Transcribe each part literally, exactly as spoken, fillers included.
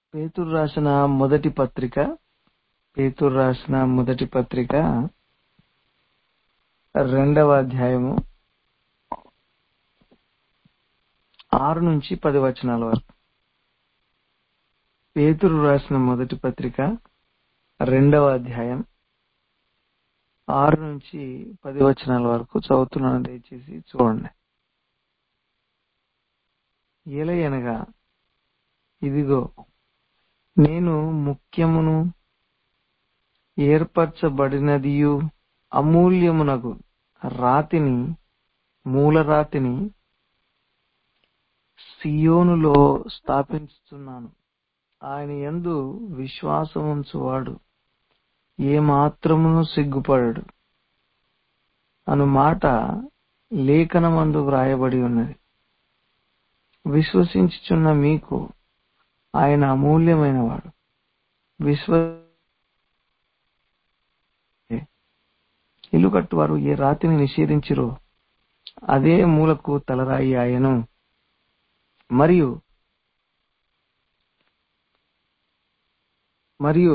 పేతురు రాసిన మొదటి పత్రిక పేతురు రాసిన మొదటి పత్రిక రెండవ అధ్యాయము ఆరు నుంచి పది వచనాల వరకు. పేతురు రాసిన మొదటి పత్రిక రెండవ అధ్యాయం ఆరు నుంచి పది వచనాల వరకు చదువుతున్నాను, దయచేసి చూడండి. ఏలయనగా ఇదిగో నేను ముఖ్యమును ఏర్పరచబడినదియు అమూల్యమునగు రాతిని మూలరాతిని సియోనులో స్థాపించుచున్నాను. ఆయన యందు విశ్వాసముంచువాడు ఏ మాత్రమును సిగ్గుపడడు అను మాట లేఖనమందు వ్రాయబడి ఉన్నది. విశ్వసించుచున్న మీకు ఆయన అమూల్యమైన వాడు. విశ్వ ఇల్లు కట్టువారు ఏ రాతిని నిషేధించిరో అదే మూలకు తలరాయి ఆయను. మరియు మరియు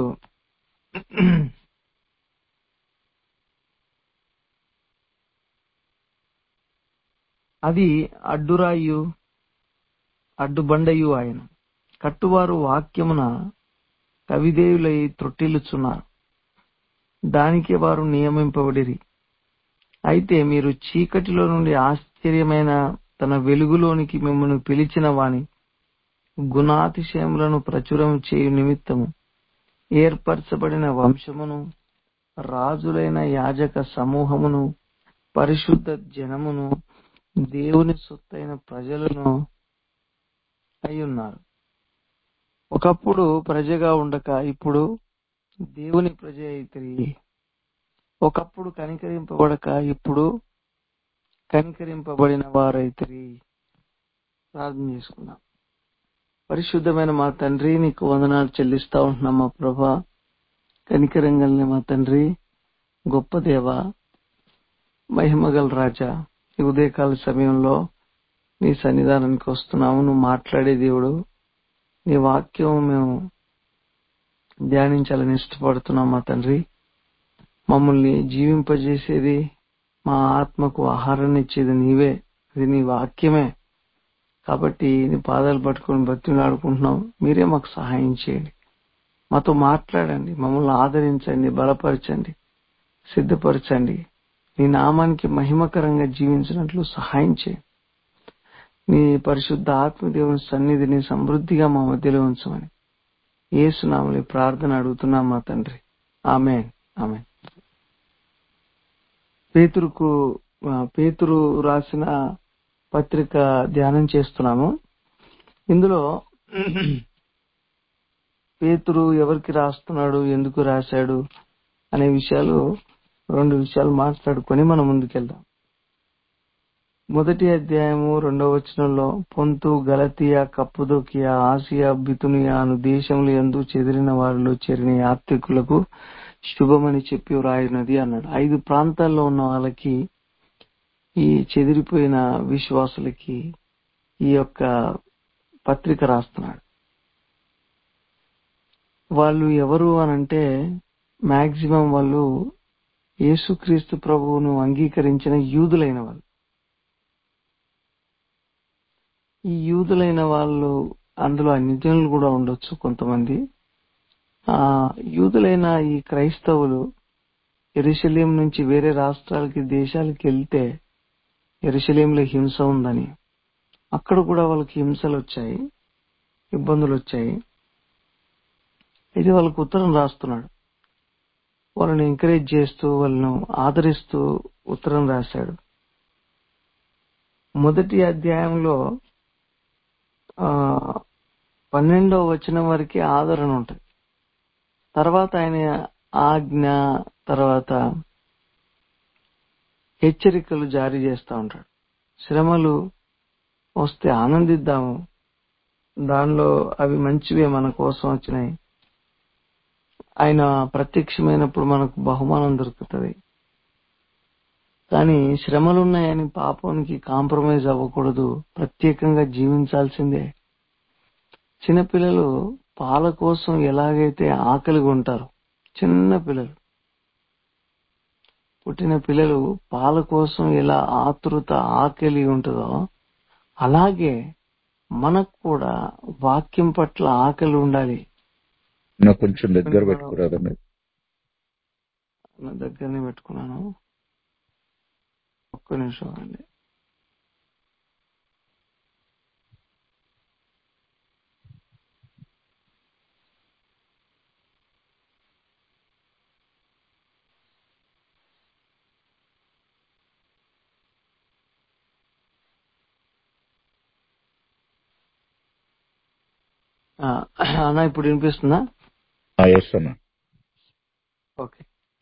అది అడ్డురాయు అడ్డుబండయు ఆయన. కట్టువారు వాక్యమున కవిదేయులై త్రొట్టిల్లుచున్నారు. దానికి వారు నియమింపబడిరి. అయితే మీరు చీకటిలో నుండి ఆశ్చర్యమైన తన వెలుగులోనికి మిమ్మల్ని పిలిచిన వాని గుణాతిశయములను ప్రచురం చేయు నిమిత్తము ఏర్పరచబడిన వంశమును, రాజులైన యాజక సమూహమును, పరిశుద్ధ జనమును, దేవుని సొత్తైన ప్రజలను అయ్యున్నారు. ఒకప్పుడు ప్రజగా ఉండక ఇప్పుడు దేవుని ప్రజ అయితిరి. ఒకప్పుడు కనికరింపబడక ఇప్పుడు కనికరింపబడిన వారైతిరి. ప్రార్థన చేసుకుందాం. పరిశుద్ధమైన మా తండ్రి, నీకు వందనాలు చెల్లిస్తా ఉంటున్నాం మా ప్రభా. కనికరం కలిగిన మా తండ్రి, గొప్ప దేవ, మహిమగల రాజా, ఈ ఉదయకాల సమయంలో నీ సన్నిధానానికి వస్తున్నాము. నువ్వు మాట్లాడే దేవుడు, నీ వాక్యం మేము ధ్యానించాలని ఇష్టపడుతున్నాం మా తండ్రి. మమ్మల్ని జీవింపజేసేది, మా ఆత్మకు ఆహారాన్ని ఇచ్చేది నీవే, అది నీ వాక్యమే. కాబట్టి నీ పాదాలు పట్టుకొని బతిలాడుకుంటున్నాం. మీరే మాకు సహాయం చేయండి, మాతో మాట్లాడండి, మమ్మల్ని ఆదరించండి, బలపరచండి, సిద్ధపరచండి. నీ నామానికి మహిమకరంగా జీవించినట్లు సహాయం చేయండి. నీ పరిశుద్ధ ఆత్మదేవుని సన్నిధిని సమృద్ధిగా మా మధ్యలో ఉంచమని యేసునామములో ప్రార్థన అడుగుతున్నాం మా తండ్రి. ఆమేన్, ఆమేన్. పేతురుకు పేతురు రాసిన పత్రిక ధ్యానం చేస్తున్నాము. ఇందులో పేతురు ఎవరికి రాస్తున్నాడు, ఎందుకు రాశాడు అనే విషయాలు రెండు విషయాలు మాట్లాడుకొని మనం ముందుకెళ్దాం. మొదటి అధ్యాయము రెండవ వచనంలో పొంతు, గలతీయ, కప్పదోకియా, ఆసియా, బితునియా అను దేశములు యందు చెదిరిన వారిలో చేరిన యాత్రికులకు శుభమని చెప్పి వ్రాయినది అన్నాడు. ఐదు ప్రాంతాల్లో ఉన్న వాళ్ళకి, ఈ చెదిరిపోయిన విశ్వాసులకి ఈ యొక్క పత్రిక రాస్తున్నాడు. వాళ్ళు ఎవరు అనంటే మాక్సిమం వాళ్ళు యేసుక్రీస్తు ప్రభువును అంగీకరించిన యూదులైన వాళ్ళు. ఈ యూదులైన వాళ్ళు, అందులో అన్యజనులు కూడా ఉండొచ్చు కొంతమంది. ఆ యూదులైన ఈ క్రైస్తవులు యెరూషలేం నుంచి వేరే రాష్ట్రాలకి, దేశాలకి వెళ్తే యెరూషలేంలో హింస ఉందని, అక్కడ కూడా వాళ్ళకి హింసలు వచ్చాయి, ఇబ్బందులు వచ్చాయి. ఇది వాళ్ళకు ఉత్తరం రాస్తున్నాడు. వాళ్ళని ఎంకరేజ్ చేస్తూ, వాళ్ళను ఆదరిస్తూ ఉత్తరం రాశాడు. మొదటి అధ్యాయంలో ఆ పన్నెండవ వచనం వరకే ఆదరణ ఉంటుంది. తర్వాత ఆయన ఆజ్ఞ, తర్వాత హెచ్చరికలు జారీ చేస్తూ ఉంటాడు. శ్రమలు వస్తే ఆనందిద్దాము, దానిలో అవి మంచివే, మన కోసం వచ్చినాయి. ఆయన ప్రత్యక్షమైనప్పుడు మనకు బహుమానం దొరుకుతుంది. కానీ శ్రమలున్నాయని పాపానికి కాంప్రమైజ్ అవ్వకూడదు, ప్రత్యేకంగా జీవించాల్సిందే. చిన్నపిల్లలు పాల కోసం ఎలాగైతే ఆకలిగా ఉంటారో, చిన్న పిల్లలు పుట్టిన పిల్లలు పాల కోసం ఎలా ఆతృత ఆకలి ఉంటుందో, అలాగే మనకు కూడా వాక్యం పట్ల ఆకలి ఉండాలి. నాకు కొంచెం దగ్గర పెట్టుకురాదా మీరు? నా దగ్గరనే పెట్టుకున్నాను, ఒక్క నిమిషం అండి. ఆ, అన్న ఇప్పుడు వినిపిస్తుందా? ఎస్ అన్న. ఓకే.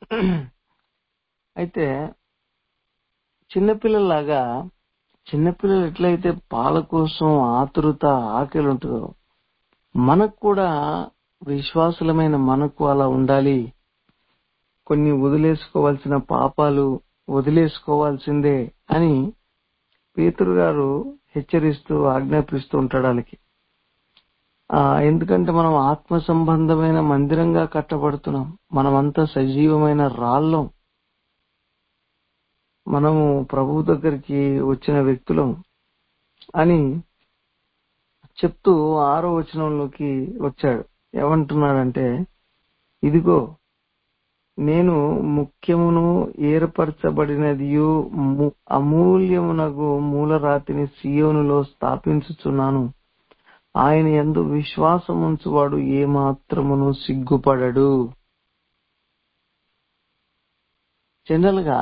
అయితే చిన్నపిల్లలాగా చిన్నపిల్లలు ఎట్లయితే పాల కోసం ఆతృత ఆకలి ఉంటుందో, మనకు కూడా విశ్వాసులమైన మనకు అలా ఉండాలి. కొన్ని వదిలేసుకోవాల్సిన పాపాలు వదిలేసుకోవాల్సిందే అని పేతురు గారు హెచ్చరిస్తూ ఆజ్ఞాపిస్తూ ఉంటాడు వాళ్ళకి. ఆ ఎందుకంటే మనం ఆత్మ సంబంధమైన మందిరంగా కట్టబడుతున్నాం. మనమంతా సజీవమైన రాళ్ళం. మనము ప్రభు దగ్గరికి వచ్చిన వ్యక్తులం అని చెప్తూ ఆరో వచనంలోకి వచ్చాడు. ఏమంటున్నాడంటే, ఇదిగో నేను ముఖ్యమును ఏర్పరచబడినదియు ము- అమూల్యమునగు మూలరాతిని సియోనులో స్థాపించుచున్నాను. ఆయన యందు విశ్వాసముంచువాడు ఏమాత్రమును సిగ్గుపడడు. జనరల్ గా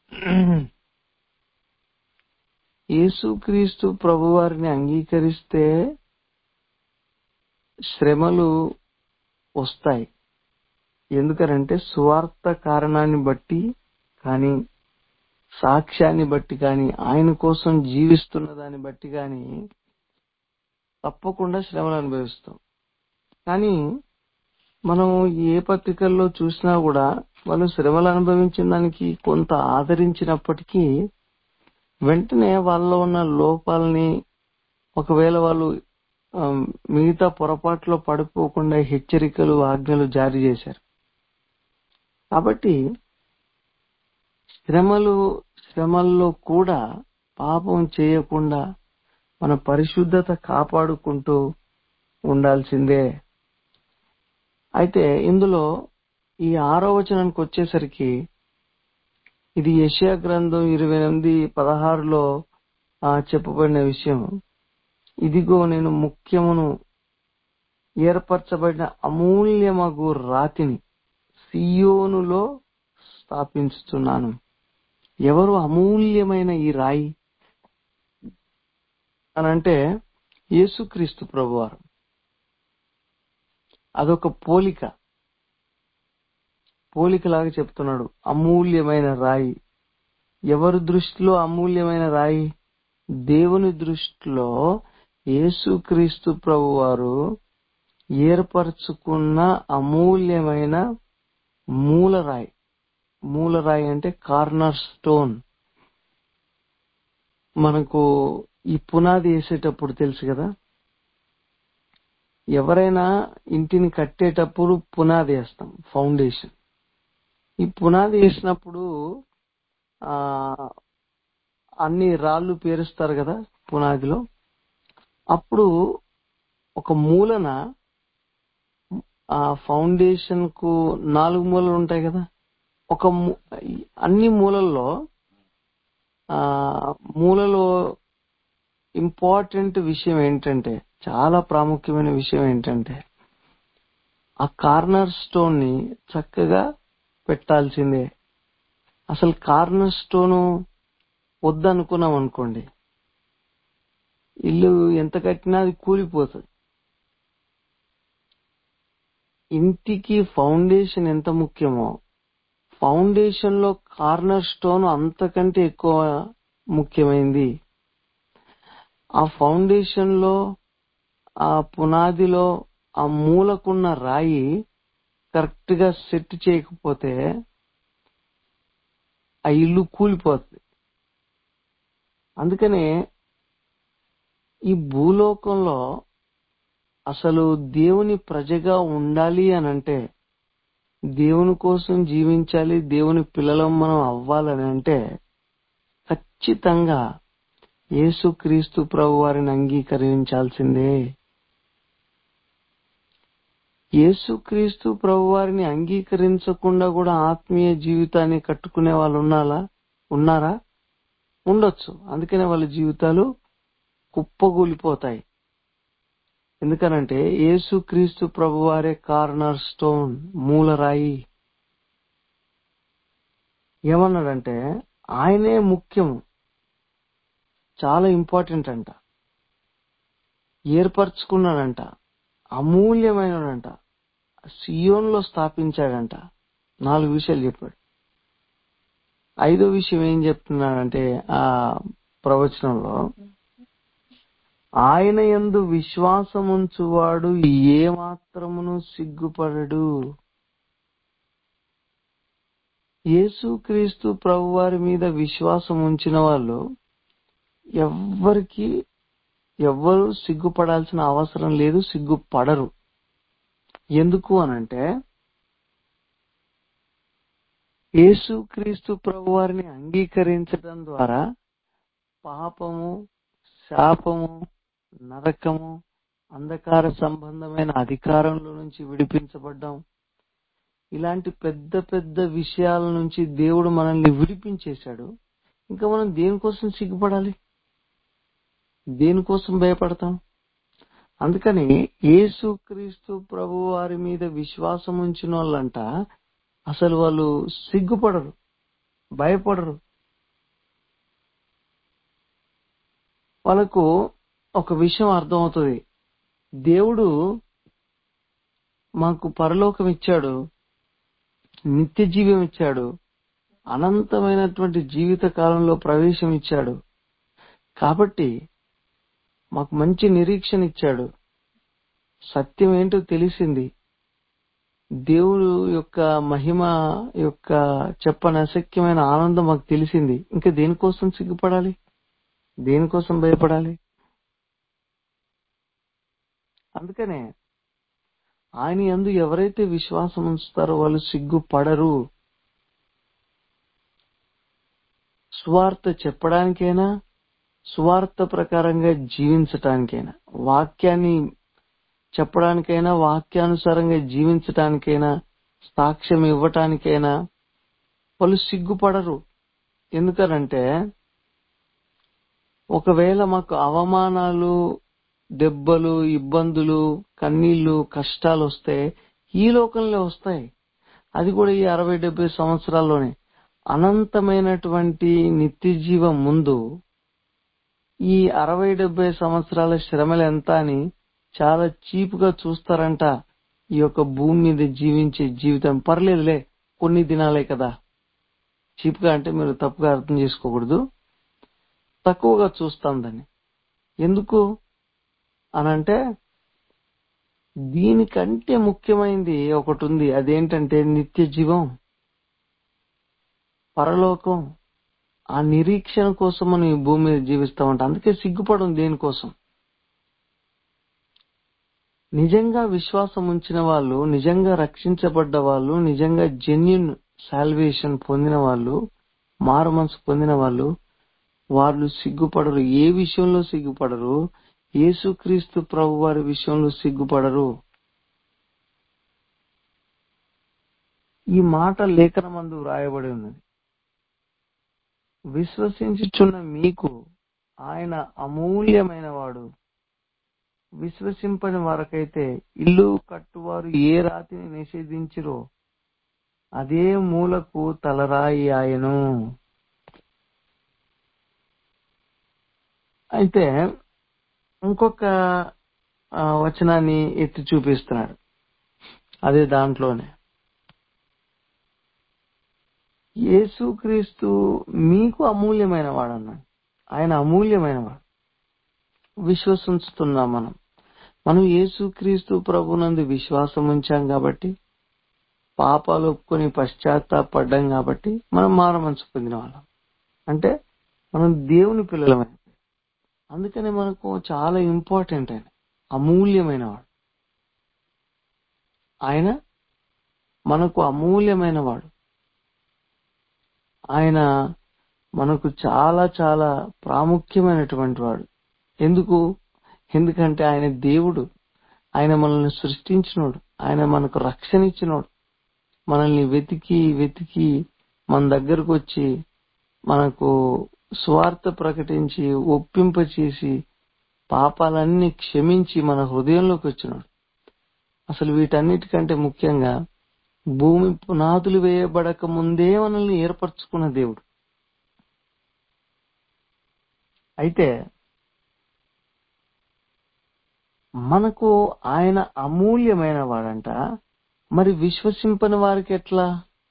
యేసుక్రీస్తు ప్రభువారిని అంగీకరిస్తే శ్రమలు వస్తాయి. ఎందుకనంటే సువార్త కారణాన్ని బట్టి కానీ, సాక్ష్యాన్ని బట్టి కానీ, ఆయన కోసం జీవిస్తున్న దాన్ని బట్టి కానీ తప్పకుండా శ్రమలు అనుభవిస్తాం. కానీ మనం ఏ పత్రికల్లో చూసినా కూడా వాళ్ళు శ్రమలు అనుభవించిన దానికి కొంత ఆదరించినప్పటికీ వెంటనే వాళ్ళలో ఉన్న లోపాలని, ఒకవేళ వాళ్ళు ఆ, మిగతా పొరపాట్లో పడిపోకుండా హెచ్చరికలు ఆజ్ఞలు జారీ చేశారు. కాబట్టి శ్రమలు శ్రమల్లో కూడా పాపం చేయకుండా మన పరిశుద్ధత కాపాడుకుంటూ ఉండాల్సిందే. అయితే ఇందులో ఈ ఆరో వచనానికి వచ్చేసరికి ఇది యెషయా గ్రంథం ఇరవై ఎనిమిది పదహారులో ఆ, చెప్పబడిన విషయం. ఇదిగో నేను ముఖ్యమును ఏర్పరచబడిన అమూల్యమగు రాతిని సియోనులో స్థాపించుతున్నాను. ఎవరు అమూల్యమైన ఈ రాయి అనంటే యేసుక్రీస్తు ప్రభువారు. అదొక పోలిక పోలికలాగా చెప్తున్నాడు. అమూల్యమైన రాయి. ఎవరి దృష్టిలో అమూల్యమైన రాయి? దేవుని దృష్టిలో యేసుక్రీస్తు ప్రభువారు ఏర్పరచుకున్న అమూల్యమైన మూలరాయి. మూలరాయి అంటే కార్నర్ స్టోన్. మనకు ఈ పునాది వేసేటప్పుడు తెలుసు కదా, ఎవరైనా ఇంటిని కట్టేటప్పుడు పునాది వేస్తాం, ఫౌండేషన్. ఈ పునాది వేసినప్పుడు ఆ అన్ని రాళ్ళు పేరుస్తారు కదా పునాదిలో. అప్పుడు ఒక మూలన ఆ ఫౌండేషన్ కు నాలుగు మూలలు ఉంటాయి కదా, ఒక మూ- అన్ని మూలల్లో ఆ మూలలో ఇంపార్టెంట్ విషయం ఏంటంటే, చాలా ప్రాముఖ్యమైన విషయం ఏంటంటే, ఆ కార్నర్ స్టోన్ ని చక్కగా పెట్టాల్సిందే. అసలు కార్నర్ స్టోన్ వద్దనుకున్నాం అనుకోండి, ఇల్లు ఎంత కట్టినా అది కూలిపోతుంది. ఇంటికి ఫౌండేషన్ ఎంత ముఖ్యమో, ఫౌండేషన్ లో కార్నర్ స్టోన్ అంతకంటే ఎక్కువ ముఖ్యమైంది. ఆ ఫౌండేషన్ లో, ఆ పునాదిలో ఆ మూలకున్న రాయి కరెక్ట్ గా సెట్ చేయకపోతే ఆ ఇల్లు కూలిపోతుంది. అందుకనే ఈ భూలోకంలో అసలు దేవుని ప్రజగా ఉండాలి అని అంటే, దేవుని కోసం జీవించాలి, దేవుని పిల్లలం మనం అవ్వాలని అంటే ఖచ్చితంగా యేసుక్రీస్తు ప్రభు వారిని అంగీకరించాల్సిందే. యేసుక్రీస్తు ప్రభు వారిని అంగీకరించకుండా కూడా ఆత్మీయ జీవితాన్ని కట్టుకునే వాళ్ళు ఉన్నారా ఉన్నారా ఉండొచ్చు. అందుకనే వాళ్ళ జీవితాలు కుప్పగూలిపోతాయి. ఎందుకనంటే యేసుక్రీస్తు ప్రభు వారే కార్నర్ స్టోన్, మూలరాయి. ఏమన్నాడంటే ఆయనే ముఖ్యం, చాలా ఇంపార్టెంట్ అంట, ఏర్పరచుకున్నాడంట, అమూల్యమైనడంట, సియోన్లో స్థాపించాడంట. నాలుగు విషయాలు చెప్పాడు. ఐదో విషయం ఏం చెప్తున్నాడంటే ఆ ప్రవచనంలో, ఆయన యందు విశ్వాసముంచువాడు ఏ మాత్రమును సిగ్గుపడడు. యేసుక్రీస్తు ప్రభు వారి మీద విశ్వాసం ఉంచిన వాళ్ళు ఎవ్వరికి ఎవ్వరు సిగ్గుపడాల్సిన అవసరం లేదు, సిగ్గుపడరు. ఎందుకు అనంటే యేసుక్రీస్తు ప్రభు వారిని అంగీకరించడం ద్వారా పాపము, శాపము, నరకము, అంధకార సంబంధమైన అధికారంలో నుంచి విడిపించబడ్డాం. ఇలాంటి పెద్ద పెద్ద విషయాల నుంచి దేవుడు మనల్ని విడిపించేశాడు. ఇంకా మనం దేనికోసం సిగ్గుపడాలి, దేనికోసం భయపడతాం? అందుకని యేసుక్రీస్తు ప్రభు వారి మీద విశ్వాసం ఉంచిన వాళ్ళంట అసలు వాళ్ళు సిగ్గుపడరు, భయపడరు. వాళ్ళకు ఒక విషయం అర్థమవుతుంది, దేవుడు మాకు పరలోకం ఇచ్చాడు, నిత్య జీవం ఇచ్చాడు, అనంతమైనటువంటి జీవిత కాలంలో ప్రవేశం ఇచ్చాడు. కాబట్టి మాకు మంచి నిరీక్షణ ఇచ్చాడు, సత్యం ఏంటో తెలిసింది, దేవుడు యొక్క మహిమ యొక్క చెప్పని అశక్యమైన ఆనందం మాకు తెలిసింది. ఇంకా దేనికోసం సిగ్గుపడాలి, దేనికోసం భయపడాలి? అందుకనే ఆయన యందు ఎవరైతే విశ్వాసం ఉంచుతారో వాళ్ళు సిగ్గుపడరు. సువార్త చెప్పడానికైనా, సువార్త ప్రకారంగా జీవించటానికైనా, వాక్యాన్ని చెప్పడానికైనా, వాక్యానుసారంగా జీవించటానికైనా, సాక్ష్యం ఇవ్వటానికైనా వాళ్ళు సిగ్గుపడరు. ఎందుకనంటే ఒకవేళ మాకు అవమానాలు, దెబ్బలు, ఇబ్బందులు, కన్నీళ్లు, కష్టాలు వస్తే ఈ లోకంలో వస్తాయి. అది కూడా ఈ అరవై డెబ్బై సంవత్సరాల్లోనే. అనంతమైనటువంటి నిత్య జీవం ముందు ఈ అరవై డెబ్బై సంవత్సరాల శ్రమలు ఎంత అని చాలా చీపుగా చూస్తారంట. ఈ యొక్క భూమి మీద జీవించే జీవితం పర్లేదులే, కొన్ని దినాలే కదా. చీపుగా అంటే మీరు తప్పుగా అర్థం చేసుకోకూడదు, తక్కువగా చూస్తాం దాన్ని. ఎందుకు అనంటే దీనికంటే ముఖ్యమైనది ఒకటి ఉంది. అదేంటంటే నిత్య జీవం, పరలోకం. ఆ నిరీక్షణ కోసం మనం ఈ భూమి మీద జీవిస్తా ఉంటాం. అందుకే సిగ్గుపడం దేనికోసం. నిజంగా విశ్వాసం ఉంచిన వాళ్ళు, నిజంగా రక్షించబడ్డ వాళ్ళు, నిజంగా జెన్యూన్ సాల్వేషన్ పొందిన వాళ్ళు, మారు మనసు పొందిన వాళ్ళు, వాళ్ళు సిగ్గుపడరు. ఏ విషయంలో సిగ్గుపడరు? యేసుక్రీస్తు ప్రభు వారి విషయంలో సిగ్గుపడరు. ఈ మాట లేఖనమందు వ్రాయబడి ఉన్నది, విశ్వసించుచున్న మీకు ఆయన అమూల్యమైన వాడు. విశ్వసింపని వారికైతే ఇల్లు కట్టువారు ఏ రాతిని నిషేధించిరో అదే మూలకు తలరాయి ఆయను. అయితే ఇంకొక వచనాన్ని ఎత్తి చూపిస్తున్నాడు, అదే దాంట్లోనే. యేసుక్రీస్తు మీకు అమూల్యమైన వాడు అన్నాడు. ఆయన అమూల్యమైన వాడు. విశ్వసించుతున్నాం మనం. మనం యేసుక్రీస్తు ప్రభునందు విశ్వాసం ఉంచాం కాబట్టి, పాపాలు ఒప్పుకొని పశ్చాత్తాపడ్డాం కాబట్టి మనం మారమనసు పొందిన వాళ్ళం. అంటే మనం దేవుని పిల్లలమే. అందుకని మనకు చాలా ఇంపార్టెంట్ ఆయన, అమూల్యమైన వాడు. ఆయన మనకు అమూల్యమైన వాడు. ఆయన మనకు చాలా చాలా ప్రాముఖ్యమైనటువంటి వాడు. ఎందుకు? ఎందుకంటే ఆయన దేవుడు. ఆయన మనల్ని సృష్టించినోడు. ఆయన మనకు రక్షణ ఇచ్చినోడు. మనల్ని వెతికి వెతికి మన దగ్గరకు వచ్చి మనకు సువార్త ప్రకటించి ఒప్పింప చేసి పాపాలన్నీ క్షమించి మన హృదయంలోకి వచ్చినాడు. అసలు వీటన్నిటికంటే ముఖ్యంగా భూమి పునాదులు వేయబడక ముందే మనల్ని ఏర్పరచుకున్న దేవుడు. అయితే మనకు ఆయన అమూల్యమైన వాడంట. మరి విశ్వసింపని వారికి ఎట్లా?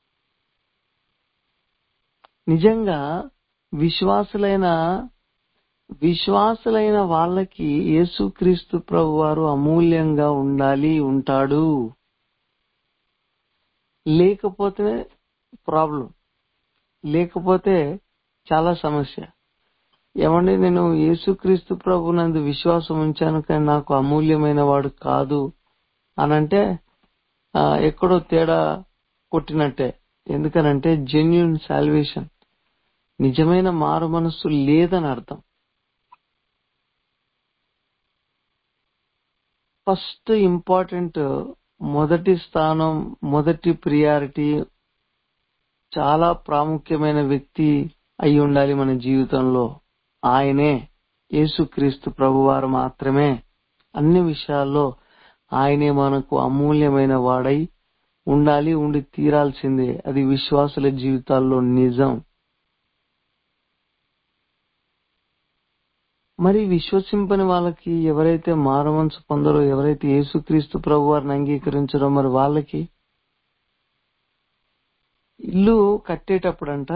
నిజంగా విశ్వాసులైన విశ్వాసులైన వాళ్ళకి యేసుక్రీస్తు ప్రభువారు అమూల్యంగా ఉండాలి, ఉంటాడు. లేకపోతే ప్రాబ్లం, లేకపోతే చాలా సమస్య. ఏమండి, నేను యేసుక్రీస్తు ప్రభు నందు విశ్వాసం ఉంచాను కానీ నాకు అమూల్యమైన వాడు కాదు అనంటే ఎక్కడో తేడా కొట్టినట్టే. ఎందుకనంటే జెన్యూన్ సాల్వేషన్, నిజమైన మారు మనస్సు లేదని అర్థం. ఫస్ట్ ఇంపార్టెంట్, మొదటి స్థానం, మొదటి ప్రియారిటీ, చాలా ప్రాముఖ్యమైన వ్యక్తి అయి ఉండాలి మన జీవితంలో. ఆయనే యేసుక్రీస్తు ప్రభువారు మాత్రమే. అన్ని విషయాల్లో ఆయనే మనకు అమూల్యమైన వాడై ఉండాలి, ఉండి తీరాల్సిందే. అది విశ్వాసుల జీవితాల్లో నిజం. మరి విశ్వసింపని వాళ్ళకి, ఎవరైతే మారుమనసు పొందరో, ఎవరైతే యేసుక్రీస్తు ప్రభువారిని అంగీకరించరో, మరి వాళ్ళకి ఇల్లు కట్టేటప్పుడంట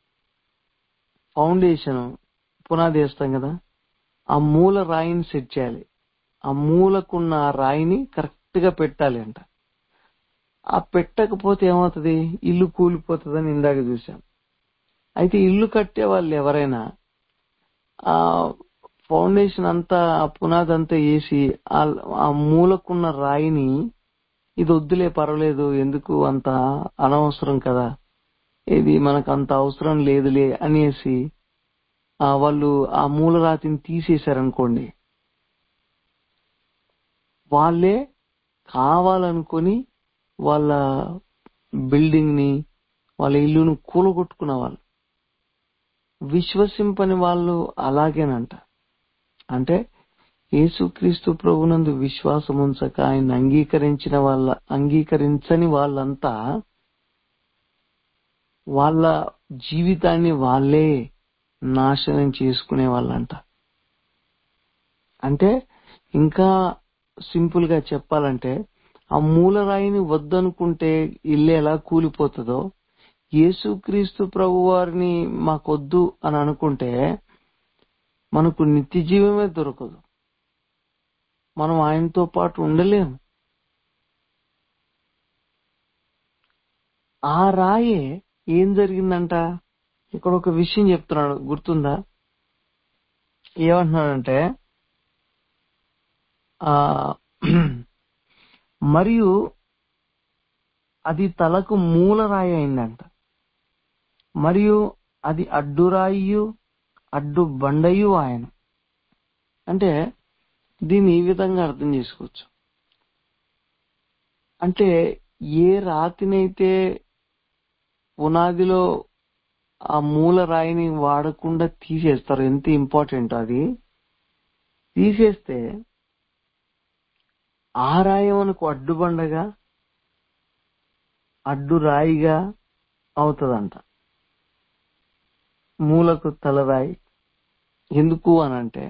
ఫౌండేషన్ పునాది వేస్తాం కదా, ఆ మూల రాయిని సెట్ చేయాలి. ఆ మూలకున్న ఆ రాయిని కరెక్ట్ గా పెట్టాలి అంట. ఆ పెట్టకపోతే ఏమవుతుంది? ఇల్లు కూలిపోతుందని ఇందాక చూసాం. అయితే ఇల్లు కట్టే వాళ్ళు ఎవరైనా ఆ ఫౌండేషన్ అంతా, ఆ పునాది అంతా వేసి ఆ మూలకున్న రాయిని ఇది వద్దులే, పర్వాలేదు, ఎందుకు అంత అనవసరం కదా, ఇది మనకు అంత అవసరం లేదులే అనేసి ఆ వాళ్ళు ఆ మూలరాతిని తీసేశారనుకోండి, వాళ్ళే కావాలనుకొని వాళ్ళ బిల్డింగ్ ని, వాళ్ళ ఇల్లును కూలగొట్టుకున్న వాళ్ళు. విశ్వసింపని వాళ్ళు అలాగేనంట. అంటే యేసుక్రీస్తు ప్రభునందు విశ్వాసం ఉంచక ఆయన అంగీకరించిన వాళ్ళ అంగీకరించని వాళ్ళంతా వాళ్ళ జీవితాన్ని వాళ్ళే నాశనం చేసుకునే వాళ్ళంట. అంటే ఇంకా సింపుల్ గా చెప్పాలంటే, ఆ మూలరాయిని వద్దనుకుంటే ఇల్లు ఎలా కూలిపోతుందో, యేసుక్రీస్తు ప్రభు వారిని మాకొద్దు అని అనుకుంటే మనకు నిత్య జీవమే దొరకదు. మనం ఆయనతో పాటు ఉండలేము. ఆ రాయే ఏం జరిగిందంట, ఇక్కడ ఒక విషయం చెప్తున్నాడు, గుర్తుందా? ఏమంటున్నాడంటే, ఆ మరియు అది తలకు మూలరాయి అయిందంట, మరియు అది అడ్డురాయి అడ్డు బండయు ఆయన. అంటే దీన్ని ఈ విధంగా అర్థం చేసుకోవచ్చు. అంటే ఏ రాతినైతే పునాదిలో ఆ మూల రాయిని వాడకుండా తీసేస్తారు, ఎంత ఇంపార్టెంట్ అది, తీసేస్తే ఆ రాయి మనకు అడ్డుబండగా, అడ్డు రాయిగా అవుతుందంట, మూలకు తలరాయి. ఎందుకు అనంటే,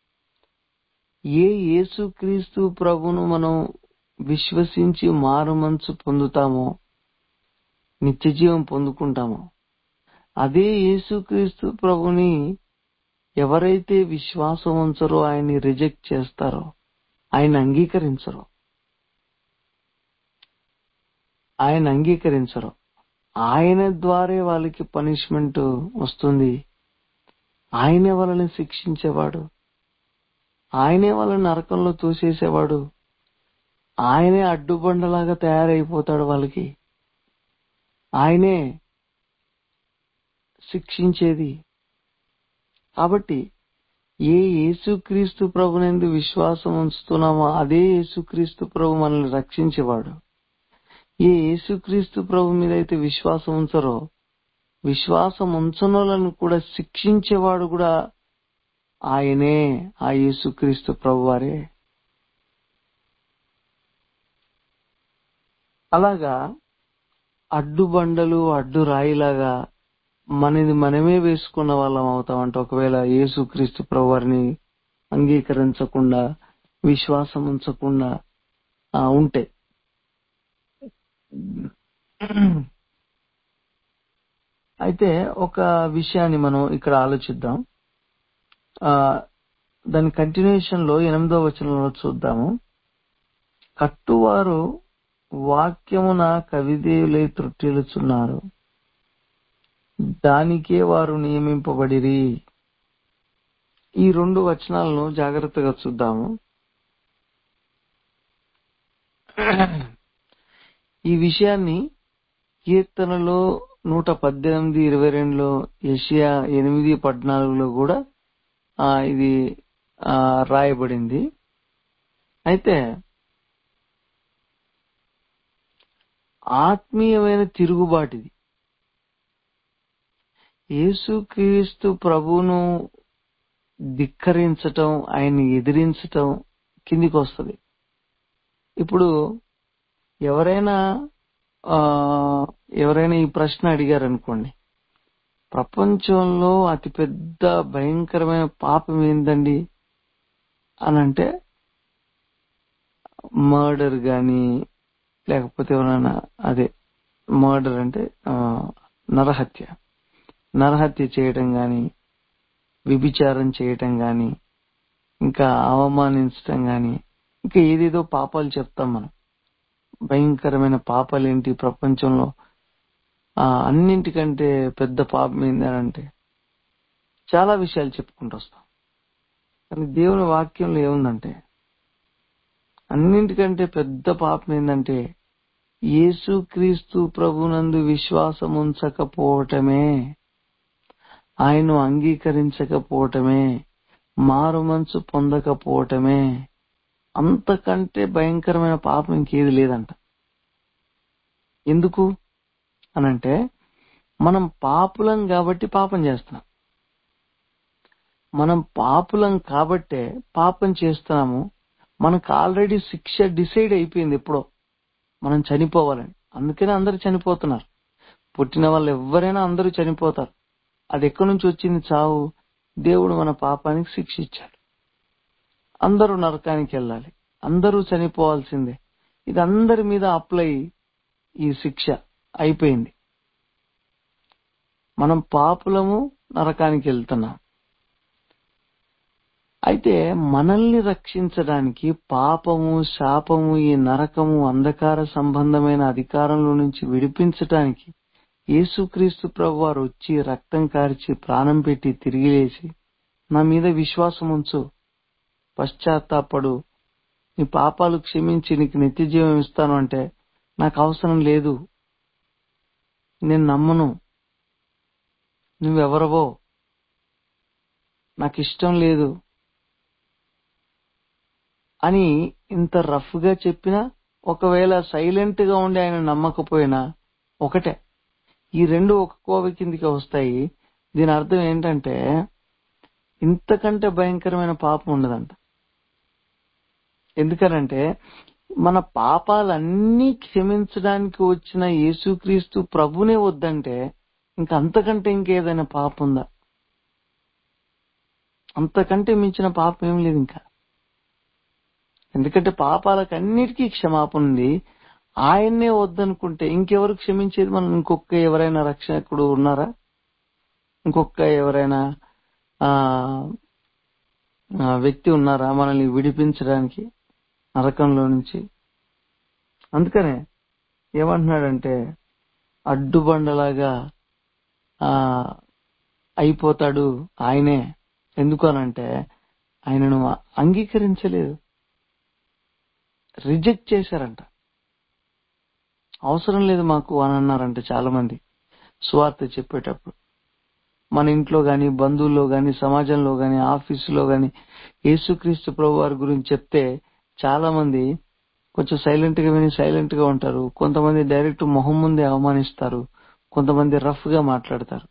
ఏ యేసుక్రీస్తు ప్రభును మనం విశ్వసించి మారు మనసు పొందుతామో, నిత్య జీవం పొందుకుంటామో, అదే యేసుక్రీస్తు ప్రభుని ఎవరైతే విశ్వాసం ఉంచరో, ఆయన్ని రిజెక్ట్ చేస్తారో, ఆయన అంగీకరించరు ఆయన అంగీకరించరు ఆయన ద్వారా వాళ్ళకి పనిష్మెంట్ వస్తుంది. ఆయనే వాళ్ళని శిక్షించేవాడు, ఆయనే వాళ్ళని నరకంలో తోసేసేవాడు. ఆయనే అడ్డుబండలాగా తయారైపోతాడు వాళ్ళకి. ఆయనే శిక్షించేది. కాబట్టి ఏ యేసుక్రీస్తు ప్రభునందు విశ్వాసం ఉంచుతున్నామో అదే యేసుక్రీస్తు ప్రభు మనల్ని రక్షించేవాడు. ఏ యేసుక్రీస్తు ప్రభు మీద అయితే విశ్వాసం ఉంచరో, విశ్వాసం ఉంచనోళ్ళను కూడా శిక్షించేవాడు కూడా ఆయనే, ఆ యేసుక్రీస్తు ప్రభు వారే. అలాగా అడ్డుబండలు అడ్డు రాయిలాగా మనది మనమే వేసుకున్న వాళ్ళం అవుతామంట ఒకవేళ యేసుక్రీస్తు ప్రభు వారిని అంగీకరించకుండా విశ్వాసం ఉంచకుండా ఆ, ఉంటే. అయితే ఒక విషయాన్ని మనం ఇక్కడ ఆలోచిద్దాం. ఆ దాని కంటిన్యూషన్ లో ఎనిమిదో వచనంలో చూద్దాము. కట్టువారు వాక్యమున కవిదేవులై త్రుట్టిల్లుచున్నారు, దానికే వారు నియమింపబడిరి. ఈ రెండు వచనాలను జాగ్రత్తగా చూద్దాము. ఈ విషయాన్ని కీర్తనలో నూట పద్దెనిమిది ఇరవై రెండులో యెషయా ఎనిమిది పద్నాలుగులో కూడా ఆ, ఇది ఆ, రాయబడింది. అయితే ఆత్మీయమైన తిరుగుబాటిది. యేసుక్రీస్తు ప్రభువును ధిక్కరించటం, ఆయన్ని ఎదిరించటం కిందికి వస్తుంది. ఇప్పుడు ఎవరైనా ఆ ఎవరైనా ఈ ప్రశ్న అడిగారు అనుకోండి, ప్రపంచంలో అతిపెద్ద భయంకరమైన పాపం ఏందండి అని అంటే మర్డర్ గాని, లేకపోతే ఎవరైనా అదే మర్డర్ అంటే ఆ, నరహత్య నరహత్య చేయటం గాని, వ్యభిచారం చేయటం గాని, ఇంకా అవమానించటం గాని, ఇంకా ఏదేదో పాపాలు చెప్తాం మనం. భయంకరమైన పాపాలు ఏంటి ప్రపంచంలో, ఆ అన్నింటికంటే పెద్ద పాపం ఏంటంటే చాలా విషయాలు చెప్పుకుంటూ వస్తాం. కానీ దేవుని వాక్యంలో ఏముందంటే అన్నింటికంటే పెద్ద పాపం ఏంటంటే యేసుక్రీస్తు ప్రభునందు విశ్వాసం ఉంచకపోవటమే, ఆయన్ను అంగీకరించకపోవటమే, మారు మనసు పొందకపోవటమే. అంతకంటే భయంకరమైన పాపం ఇంకేది లేదంట. ఎందుకు అనంటే మనం పాపులం కాబట్టి పాపం చేస్తున్నాం. మనం పాపులం కాబట్టే పాపం చేస్తున్నాము. మనకు ఆల్రెడీ శిక్ష డిసైడ్ అయిపోయింది ఎప్పుడో, మనం చనిపోవాలని. అందుకనే అందరూ చనిపోతున్నారు. పుట్టిన వాళ్ళు ఎవరైనా అందరూ చనిపోతారు. అది ఎక్కడి నుంచి వచ్చింది చావు? దేవుడు మన పాపానికి శిక్ష ఇచ్చాడు. అందరూ నరకానికి వెళ్ళాలి, అందరూ చనిపోవాల్సిందే. ఇది అందరి మీద అప్లై, ఈ శిక్ష అయిపోయింది. మనం పాపులము, నరకానికి వెళ్తున్నాం. అయితే మనల్ని రక్షించడానికి పాపము, శాపము, ఈ నరకము, అంధకార సంబంధమైన అధికారంలో నుంచి విడిపించటానికి యేసుక్రీస్తు ప్రభువారు వచ్చి రక్తం కార్చి ప్రాణం పెట్టి తిరిగి లేచి, నా మీద విశ్వాసం ఉంచు, పశ్చాత్తాపడు, నీ పాపాలు క్షమించి నీకు నిత్య జీవం ఇస్తాను అంటే నాకు అవసరం లేదు, నేను నమ్మను, నువ్వెవరవో నాకు ఇష్టం లేదు అని ఇంత రఫ్ గా చెప్పినా, ఒకవేళ సైలెంట్ గా ఉండి ఆయన నమ్మకపోయినా ఒకటే. ఈ రెండు ఒక కోవ కిందికి వస్తాయి. దీని అర్థం ఏంటంటే ఇంతకంటే భయంకరమైన పాపం ఉండదంట. ఎందుకనంటే మన పాపాలన్నీ క్షమించడానికి వచ్చిన యేసుక్రీస్తు ప్రభునే వద్దంటే ఇంకా అంతకంటే ఇంకేదైనా పాపం ఉందా? అంతకంటే మించిన పాపం ఏం లేదు ఇంకా. ఎందుకంటే పాపాలకు అన్నిటికీ క్షమాపణ ఉంది. ఆయన్నే వద్దనుకుంటే ఇంకెవరు క్షమించేది? మనం ఇంకొక ఎవరైనా రక్షకుడు ఉన్నారా? ఇంకొక ఎవరైనా ఆ వ్యక్తి ఉన్నారా మనల్ని విడిపించడానికి నరకంలో నుంచి? అందుకనే ఏమంటున్నాడంటే అడ్డుబండలాగా ఆ అయిపోతాడు ఆయనే. ఎందుకు అనంటే ఆయనను అంగీకరించలేదు. రిజెక్ట్ చేశారంట. అవసరం లేదు మాకు అని అన్నారంట చాలా మంది సువార్త చెప్పేటప్పుడు. మన ఇంట్లో గాని, బంధువుల్లో గాని, సమాజంలో గాని, ఆఫీసులో గాని యేసుక్రీస్తు ప్రభు వారి గురించి చెప్తే చాలా మంది కొంచెం సైలెంట్ గా విని సైలెంట్ గా ఉంటారు. కొంతమంది డైరెక్ట్ మొహం ముందే అవమానిస్తారు. కొంతమంది రఫ్ గా మాట్లాడతారు.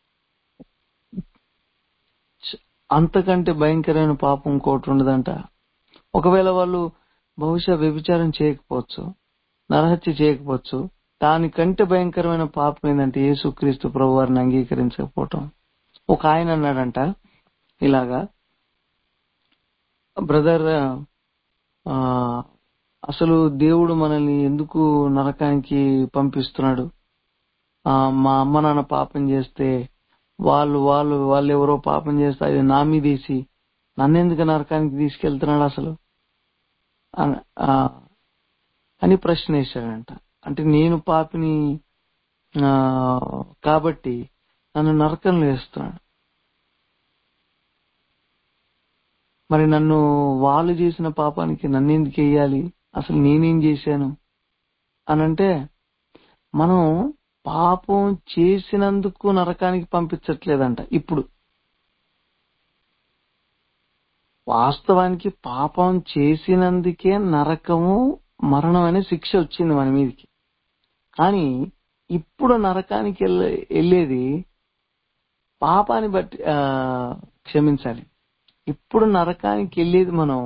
అంతకంటే భయంకరమైన పాపం ఇంకోటి ఉండదంట. ఒకవేళ వాళ్ళు బహుశా వ్యభిచారం చేయకపోవచ్చు, నరహత్య చేయకపోవచ్చు, దానికంటే భయంకరమైన పాపం ఏంటంటే యేసుక్రీస్తు ప్రభు వారిని అంగీకరించకపోవటం. ఒక ఆయన అన్నాడంట ఇలాగా, బ్రదర్ ఆ అసలు దేవుడు మనల్ని ఎందుకు నరకానికి పంపిస్తున్నాడు? ఆ మా అమ్మ నాన్న పాపం చేస్తే వాళ్ళు వాళ్ళు వాళ్ళు ఎవరో పాపం చేస్తే అది నా మీదేసి నన్నెందుకు నరకానికి తీసుకెళ్తున్నాడు అసలు అన- ఆ, అని ప్రశ్న వేశాడంట. అంటే నేను పాపిని ఆ, కాబట్టి నన్ను నరకంలో వేస్తున్నాడు. మరి నన్ను వాళ్ళు చేసిన పాపానికి నన్ను ఎందుకు వేయాలి? అసలు నేనేం చేశాను అనంటే, మనం పాపం చేసినందుకు నరకానికి పంపించట్లేదంట. ఇప్పుడు వాస్తవానికి పాపం చేసినందుకే నరకము, మరణం అనే శిక్ష వచ్చింది మన మీదకి. కానీ ఇప్పుడు నరకానికి వెళ్ళే- వెళ్ళేది పాపాన్ని బట్టి ఆ, క్షమించాలి. ఇప్పుడు నరకానికి వెళ్ళేది మనం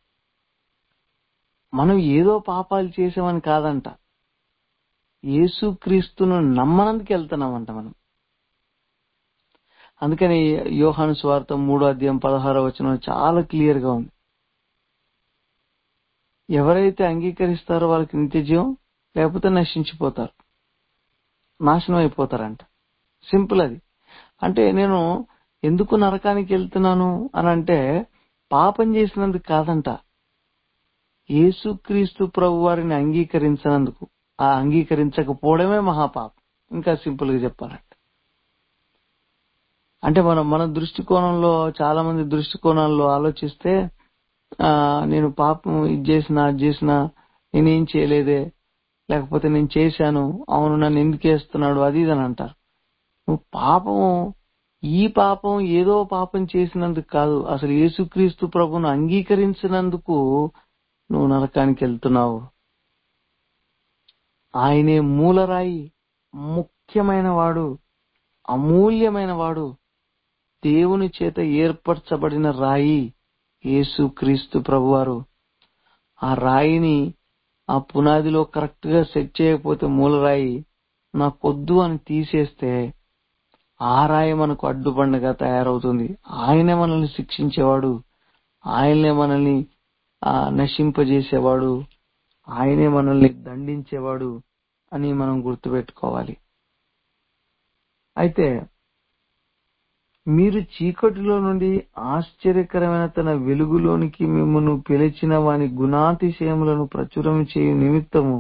మనం ఏదో పాపాలు చేసామని కాదంట, యేసుక్రీస్తును నమ్మనందుకు వెళ్తున్నామంట మనం. అందుకని యోహాను సువార్త మూడో అధ్యాయం పదహారో వచనం చాలా క్లియర్ గా ఉంది. ఎవరైతే అంగీకరిస్తారో వాళ్ళకి నిత్య జీవం, లేకపోతే నశించిపోతారు, నాశనం అయిపోతారంట. సింపుల్ అది. అంటే నేను ఎందుకు నరకానికి వెళ్తున్నాను అని అంటే పాపం చేసినందుకు కాదంట, యేసుక్రీస్తు ప్రభు వారిని అంగీకరించినందుకు. ఆ అంగీకరించకపోవడమే మహాపాపం. ఇంకా సింపుల్ గా చెప్పాలంటే, అంటే మనం మన దృష్టికోణంలో, చాలా మంది దృష్టికోణాల్లో ఆలోచిస్తే ఆ నేను పాపం ఇది చేసినా అది చేసినా నేనేం చేయలేదే, లేకపోతే నేను చేశాను, అవును నన్ను ఎందుకు వేస్తున్నాడు, అది ఇది అని అంటారు. నువ్వు పాపం, ఈ పాపం ఏదో పాపం చేసినందుకు కాదు, అసలు యేసుక్రీస్తు ప్రభువును అంగీకరించినందుకు నువ్వు నరకానికి వెళ్తున్నావు. ఆయనే మూలరాయి, ముఖ్యమైన వాడు, అమూల్యమైన వాడు, దేవుని చేత ఏర్పరచబడిన రాయి యేసుక్రీస్తు ప్రభువారు. ఆ రాయిని ఆ పునాదిలో కరెక్ట్ గా సెట్ చేయకపోతే మూలరాయి నాకొద్దు అని తీసేస్తే ఆ రాయి మనకు అడ్డుబండగా తయారవుతుంది. ఆయనే మనల్ని శిక్షించేవాడు, ఆయనే మనల్ని ఆ నశింపజేసేవాడు, ఆయనే మనల్ని దండించేవాడు అని మనం గుర్తుపెట్టుకోవాలి. అయితే మీరు చీకటిలో నుండి ఆశ్చర్యకరమైన తన వెలుగులోనికి మిమ్మల్ని పిలిచిన వాని గుణాతిశయములను ప్రచురం చేయు నిమిత్తము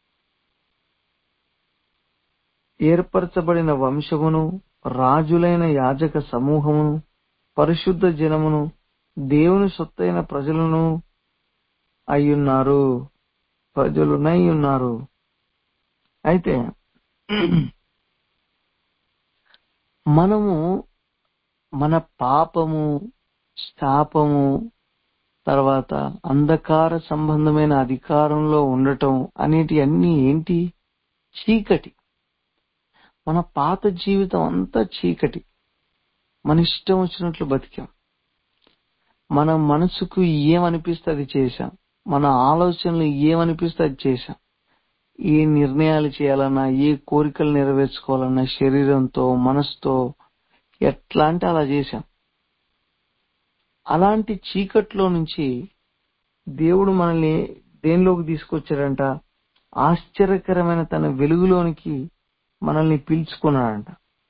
ఏర్పరచబడిన వంశమును, రాజులైన యాజక సమూహమును, పరిశుద్ధ జనమును, దేవుని సొత్తైన ప్రజలను అయ్యున్నారు ప్రజలునై ఉన్నారు. అయితే మనము మన పాపము, శాపము, తర్వాత అంధకార సంబంధమైన అధికారంలో ఉండటం అనేటి అన్ని ఏంటి? చీకటి. మన పాత జీవితం అంతా చీకటి. మన ఇష్టం వచ్చినట్లు బతికాం. మన మనసుకు ఏమనిపిస్తే అది చేశాం. మన ఆలోచనలు ఏమనిపిస్తే అది చేశాం. ఏ నిర్ణయాలు చేయాలన్నా, ఏ కోరికలు నెరవేర్చుకోవాలన్నా శరీరంతో, మనసుతో ఎట్లా అంటే అలా చేశాం. అలాంటి చీకట్లో నుంచి దేవుడు మనల్ని దేనిలోకి తీసుకొచ్చాడంట? ఆశ్చర్యకరమైన తన వెలుగులోనికి మనల్ని పిలుచుకున్నాడంట.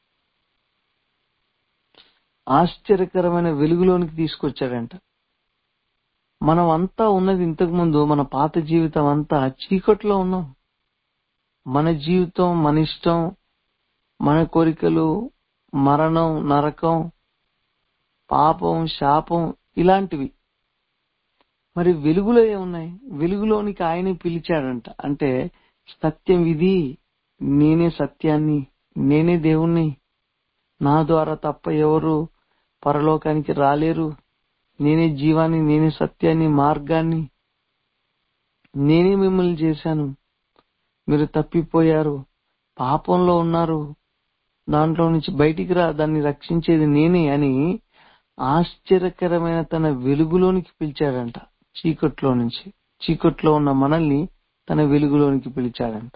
ఆశ్చర్యకరమైన వెలుగులోనికి తీసుకొచ్చాడంట. మనం అంతా ఉన్నది ఇంతకు ముందు మన పాత జీవితం అంతా చీకట్లో ఉన్నాం. మన జీవితం, మన ఇష్టం, మన కోరికలు, మరణం, నరకం, పాపం, శాపం ఇలాంటివి. మరి వెలుగులో ఏమున్నాయి? వెలుగులోనికి ఆయనే పిలిచాడంట. అంటే సత్యం ఇది, నేనే సత్యాన్ని, నేనే దేవుణ్ణి, నా ద్వారా తప్ప ఎవరు పరలోకానికి రాలేరు, నేనే జీవాన్ని, నేనే సత్యాన్ని, మార్గాన్ని, నేనే మిమ్మల్ని చేశాను, మీరు తప్పిపోయారు, పాపంలో ఉన్నారు, దాంట్లో నుంచి బయటికి రా, దాన్ని రక్షించేది నేనే అని ఆశ్చర్యకరమైన తన వెలుగులోనికి పిలిచాడంట. చీకట్లో నుంచి, చీకట్లో ఉన్న మనల్ని తన వెలుగులోనికి పిలిచాడంట.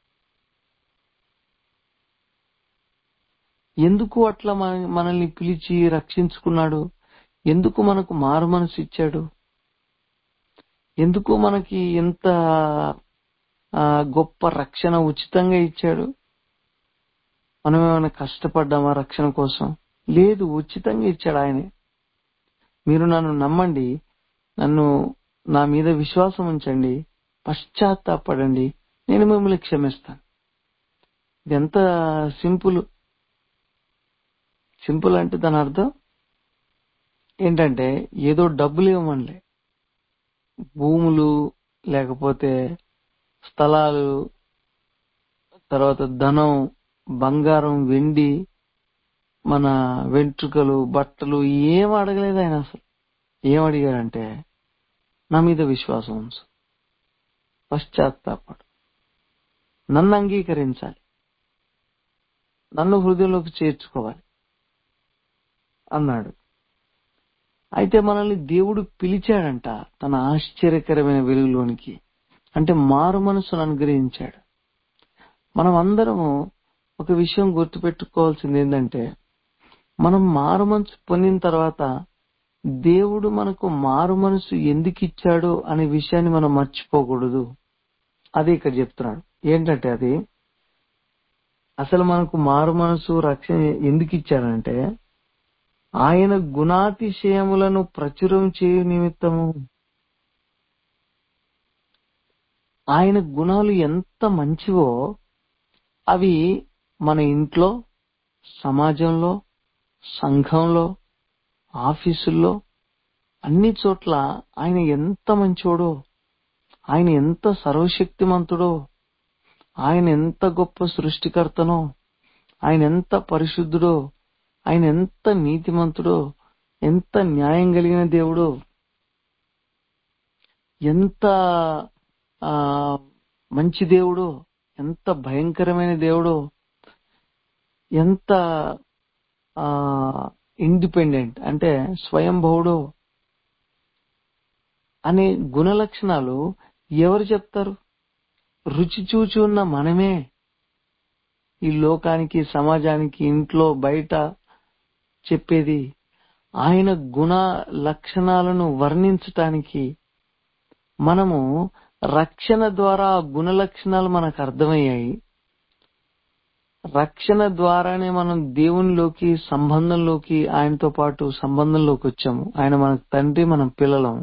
ఎందుకు అట్లా మన- మనల్ని పిలిచి రక్షించుకున్నాడు? ఎందుకు మనకు మారు మనసు ఇచ్చాడు? ఎందుకు మనకి ఎంత ఆ, గొప్ప రక్షణ ఉచితంగా ఇచ్చాడు? మనం ఏమైనా కష్టపడ్డామా రక్షణ కోసం? లేదు, ఉచితంగా ఇచ్చాడు ఆయనే. మీరు నన్ను నమ్మండి, నన్ను నా మీద విశ్వాసం ఉంచండి, పశ్చాత్తాపడండి, నేను మిమ్మల్ని క్షమిస్తాను. ఇది ఎంత సింపుల్. సింపుల్ అంటే దాని అర్థం ఏంటంటే ఏదో డబ్బులు ఇవ్వమనిలే, భూములు లేకపోతే స్థలాలు, తర్వాత ధనం, బంగారం, వెండి, మన వెంట్రుకలు, బట్టలు ఏం అడగలేదు ఆయన. అసలు ఏం అడిగాడంటే నా మీద విశ్వాసం ఉంచు, పశ్చాత్తాపడు, నన్ను అంగీకరించాలి, నన్ను హృదయంలోకి చేర్చుకోవాలి అన్నాడు. అయితే మనల్ని దేవుడు పిలిచాడంట తన ఆశ్చర్యకరమైన వెలుగులోనికి. అంటే మారు మనసును అనుగ్రహించాడు. మనం అందరము ఒక విషయం గుర్తుపెట్టుకోవాల్సింది ఏంటంటే, మనం మారు మనసు పొందిన తర్వాత దేవుడు మనకు మారు మనసు ఎందుకు ఇచ్చాడు అనే విషయాన్ని మనం మర్చిపోకూడదు. అది ఇక్కడ చెప్తున్నాడు. ఏంటంటే అది అసలు మనకు మారు మనసు రక్షణ ఎందుకు ఇచ్చాడంటే, ఆయన గుణాతిశయములను ప్రచురం చేయు నిమిత్తము. ఆయన గుణాలు ఎంత మంచివో అవి మన ఇంట్లో, సమాజంలో, సంఘంలో, ఆఫీసుల్లో, అన్ని చోట్ల ఆయన ఎంత మంచోడో, ఆయన ఎంత సర్వశక్తిమంతుడో, ఆయన ఎంత గొప్ప సృష్టికర్తనో, ఆయన ఎంత పరిశుద్ధుడో, ఆయన ఎంత నీతిమంతుడో, ఎంత న్యాయం కలిగిన దేవుడో, ఎంత ఆ మంచి దేవుడో, ఎంత భయంకరమైన దేవుడో, ఎంత ఆ ఇండిపెండెంట్ అంటే స్వయంభవుడో అనే గుణ లక్షణాలు ఎవరు చెప్తారు? రుచి చూచి ఉన్న మనమే ఈ లోకానికి, సమాజానికి, ఇంట్లో, బయట చెప్పేది. ఆయన గుణ లక్షణాలను వర్ణించటానికి మనము రక్షణ ద్వారా ఆ గుణ లక్షణాలు మనకు అర్థమయ్యాయి. రక్షణ ద్వారానే మనం దేవునిలోకి, సంబంధంలోకి, ఆయనతో పాటు సంబంధంలోకి వచ్చాము. ఆయన మనకు తండ్రి, మనం పిల్లలం.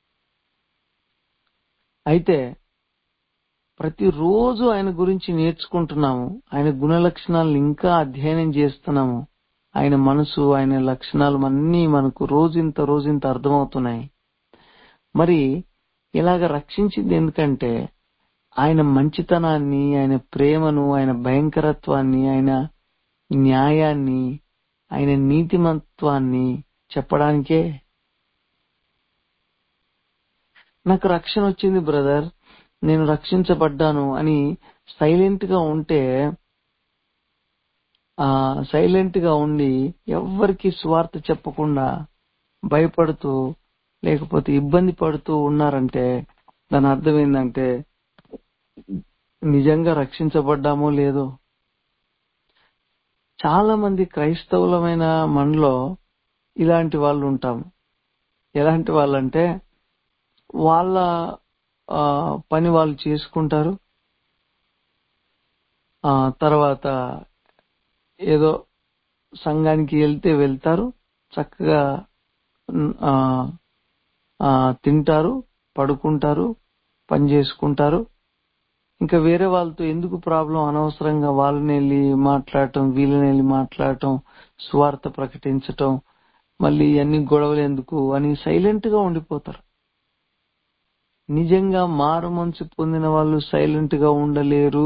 అయితే ప్రతిరోజు ఆయన గురించి నేర్చుకుంటున్నాము, ఆయన గుణ లక్షణాలను ఇంకా అధ్యయనం చేస్తున్నాము. ఆయన మనసు, ఆయన లక్షణాలు అన్నీ మనకు రోజుంత రోజుంత అర్థమవుతున్నాయి. మరి ఇలాగ రక్షించింది ఎందుకంటే ఆయన మంచితనాన్ని, ఆయన ప్రేమను, ఆయన భయంకరత్వాన్ని, ఆయన న్యాయాన్ని, ఆయన నీతిమంత్వాన్ని చెప్పడానికే. నాకు రక్షణ వచ్చింది బ్రదర్, నేను రక్షించబడ్డాను అని సైలెంట్ గా ఉంటే, ఆ సైలెంట్ గా ఉండి ఎవ్వరికి స్వార్థ చెప్పకుండా భయపడుతూ లేకపోతే ఇబ్బంది పడుతూ ఉన్నారంటే దాని అర్థం ఏంటంటే నిజంగా రక్షించబడ్డామో లేదో. చాలా మంది క్రైస్తవులమైన మనలో ఇలాంటి వాళ్ళు ఉంటాము. ఎలాంటి వాళ్ళంటే వాళ్ళ ఆ, పని వాళ్ళు చేసుకుంటారు, ఆ తర్వాత ఏదో సంఘానికి వెళ్తే వెళ్తారు, చక్కగా ఆ, ఆ, తింటారు, పడుకుంటారు, పని చేసుకుంటారు. ఇంకా వేరే వాళ్ళతో ఎందుకు ప్రాబ్లం, అనవసరంగా వాళ్ళని వెళ్ళి మాట్లాడటం, వీళ్ళని వెళ్ళి మాట్లాడటం, స్వార్థ ప్రకటించటం, మళ్ళీ అన్ని గొడవలు ఎందుకు అని సైలెంట్ గా ఉండిపోతారు. నిజంగా మారు మనసు పొందిన వాళ్ళు సైలెంట్ గా ఉండలేరు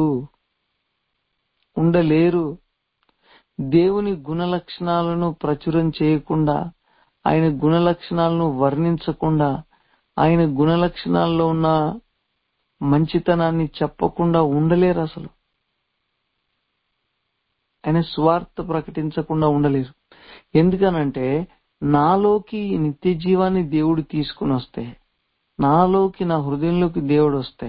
ఉండలేరు దేవుని గుణ లక్షణాలను ప్రచురం చేయకుండా, ఆయన గుణ లక్షణాలను వర్ణించకుండా, ఆయన గుణ లక్షణాల్లో ఉన్న మంచితనాన్ని చెప్పకుండా ఉండలేరు. అసలు ఆయన స్వార్థ ప్రకటించకుండా ఉండలేరు. ఎందుకనంటే నాలోకి నిత్య జీవాన్ని దేవుడు తీసుకుని వస్తే, నాలోకి నా హృదయంలోకి దేవుడు వస్తే,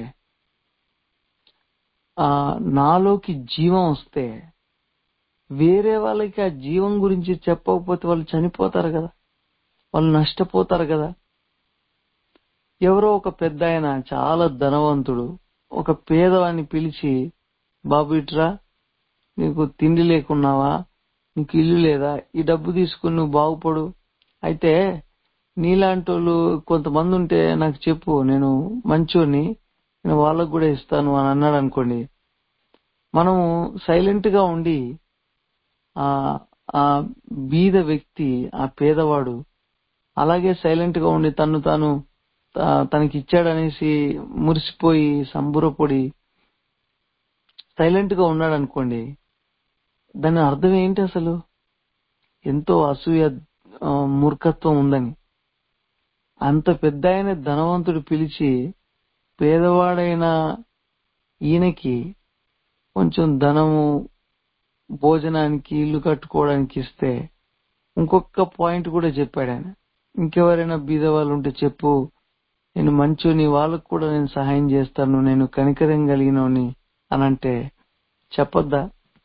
ఆ నాలోకి జీవం వస్తే, వేరే వాళ్ళకి ఆ జీవం గురించి చెప్పకపోతే వాళ్ళు చనిపోతారు కదా, వాళ్ళు నష్టపోతారు కదా. ఎవరో ఒక పెద్ద ఆయన చాలా ధనవంతుడు ఒక పేదవాడిని పిలిచి, బాబు ఇట్రా, నీకు తిండి లేకున్నావా, నీకు ఇల్లు లేదా, ఈ డబ్బు తీసుకుని నువ్వు బాగుపడు, అయితే నీలాంటి వాళ్ళు కొంతమంది ఉంటే నాకు చెప్పు, నేను మంచోని, నేను వాళ్ళకు కూడా ఇస్తాను అని అన్నాడు అనుకోండి. మనము సైలెంట్ గా ఉండి ఆ ఆ బీద వ్యక్తి, ఆ పేదవాడు అలాగే సైలెంట్ గా ఉండి తను తాను తనకి ఇచ్చాడనేసి మురిసిపోయి సంబురపడి సైలెంట్ గా ఉన్నాడు అనుకోండి. దాని అర్థం ఏంటి? అసలు ఎంతో అసూయ, మూర్ఖత్వం ఉందని. అంత పెద్ద ఆయన ధనవంతుడు పిలిచి పేదవాడైన ఈయనకి కొంచెం ధనము, భోజనానికి, ఇల్లు కట్టుకోవడానికి ఇస్తే ఇంకొక పాయింట్ కూడా చెప్పాడు ఆయన, ఇంకెవరైనా బీద వాళ్ళు ఉంటే చెప్పు, నేను మంచోని, వాళ్ళకు కూడా నేను సహాయం చేస్తాను, నేను కనికరం కలిగినోని అని అంటే చెప్పొద్దా?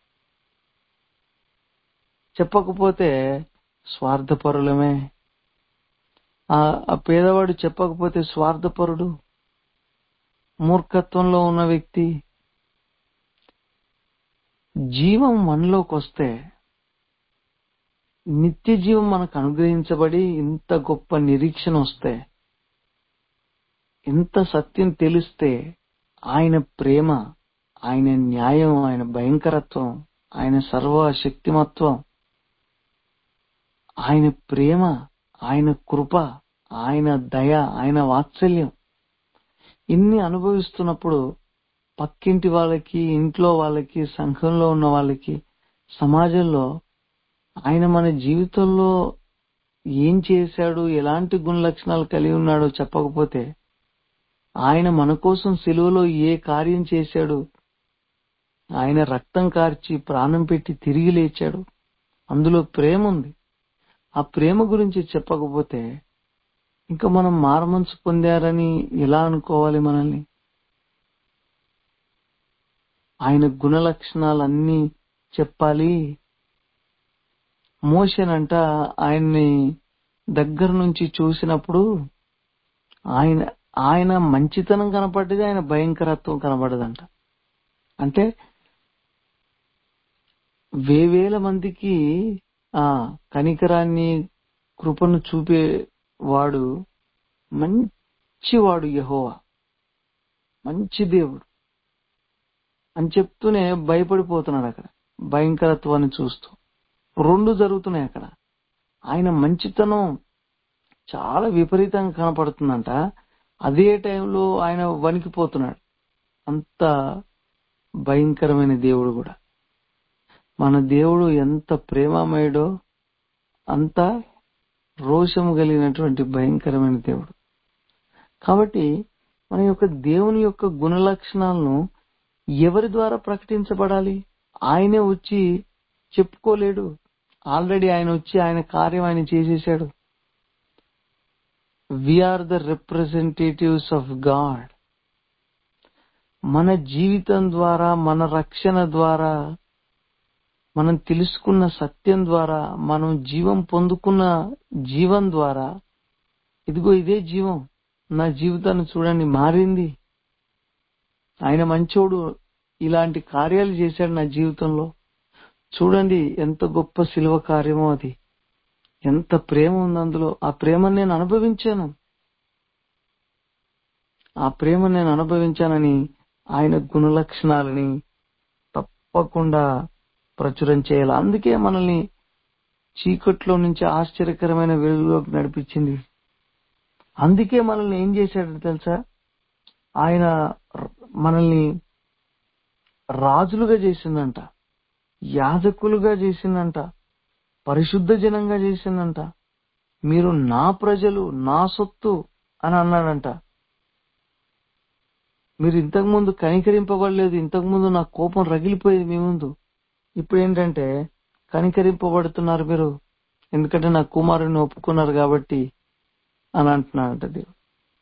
చెప్పకపోతే స్వార్థపరులమే. ఆ పేదవాడు చెప్పకపోతే స్వార్థపరుడు, మూర్ఖత్వంలో ఉన్న వ్యక్తి. జీవం మనలోకి వస్తే, నిత్య జీవం మనకు అనుగ్రహించబడి ఇంత గొప్ప నిరీక్షణ వస్తే, ఇంత సత్యం తెలిస్తే, ఆయన ప్రేమ, ఆయన న్యాయం, ఆయన భయంకరత్వం, ఆయన సర్వశక్తిమత్వం, ఆయన ప్రేమ, ఆయన కృప, ఆయన దయ, ఆయన వాత్సల్యం ఇన్ని అనుభవిస్తున్నప్పుడు పక్కింటి వాళ్ళకి, ఇంట్లో వాళ్ళకి, సంఘంలో ఉన్న వాళ్ళకి, సమాజంలో ఆయన మన జీవితంలో ఏం చేశాడు, ఎలాంటి గుణ లక్షణాలు కలిగి ఉన్నాడో చెప్పకపోతే, ఆయన మన కోసం సిలువలో ఏ కార్యం చేశాడు, ఆయన రక్తం కార్చి ప్రాణం పెట్టి తిరిగి లేచాడు, అందులో ప్రేమ ఉంది, ఆ ప్రేమ గురించి చెప్పకపోతే ఇంకా మనం మారుమనసు పొందారని ఎలా అనుకోవాలి మనల్ని? ఆయన గుణ లక్షణాలన్నీ చెప్పాలి. మోషేనంట ఆయన్ని దగ్గర నుంచి చూసినప్పుడు ఆయన ఆయన మంచితనం కనపడ్డది, ఆయన భయంకరత్వం కనపడదంట. అంటే వేవేల మందికి ఆ కనికరాన్ని, కృపను చూపేవాడు, మంచివాడు యెహోవా, మంచి దేవుడు అని చెప్తూనే భయపడిపోతున్నాడు అక్కడ భయంకరత్వాన్ని చూస్తూ. రెండు జరుగుతున్నాయి అక్కడ. ఆయన మంచితనం చాలా విపరీతంగా కనపడుతుందంట, అదే టైంలో ఆయన వణికిపోతున్నాడు. అంత భయంకరమైన దేవుడు కూడా. మన దేవుడు ఎంత ప్రేమమయుడో అంత రోషము కలిగినటువంటి భయంకరమైన దేవుడు. కాబట్టి మన యొక్క దేవుని యొక్క గుణ లక్షణాలను ఎవరి ద్వారా ప్రకటించబడాలి? ఆయనే వచ్చి చెప్పుకోలేడు. ఆల్రెడీ ఆయన వచ్చి ఆయన కార్యం ఆయన చేసేసాడు. We are the representatives of God. మన జీవితం ద్వారా, మన రక్షణ ద్వారా, మనం తెలుసుకున్న సత్యం ద్వారా, మనం జీవం పొందుకున్న జీవం ద్వారా, ఇదిగో ఇదే జీవం, నా జీవితాన్ని చూడండి మారింది, ఆయన మంచోడు, ఇలాంటి కార్యాలు చేశాడు నా జీవితంలో, చూడండి ఎంత గొప్ప శిలువ కార్యమో, అది ఎంత ప్రేమ ఉంది అందులో, ఆ ప్రేమను నేను అనుభవించాను, ఆ ప్రేమను నేను అనుభవించానని ఆయన గుణ లక్షణాలని తప్పకుండా ప్రచురం చేయాలి. అందుకే మనల్ని చీకట్లో నుంచి ఆశ్చర్యకరమైన వెలుగులోకి నడిపించింది. అందుకే మనల్ని ఏం చేశాడు తెలుసా? ఆయన మనల్ని రాజులుగా చేసిందంట, యాజకులుగా చేసిందంట, పరిశుద్ధ జనంగా చేసిందంట. మీరు నా ప్రజలు, నా సొత్తు అని అన్నాడంట. మీరు ఇంతకు ముందు కనికరింపబడలేదు, ఇంతకు ముందు నా కోపం రగిలిపోయేది మీ ముందు. ఇప్పుడు ఏంటంటే కనికరింపబడుతున్నారు మీరు, ఎందుకంటే నా కుమారుని ఒప్పుకున్నారు కాబట్టి అని అంటున్నాడంట దేవుడు.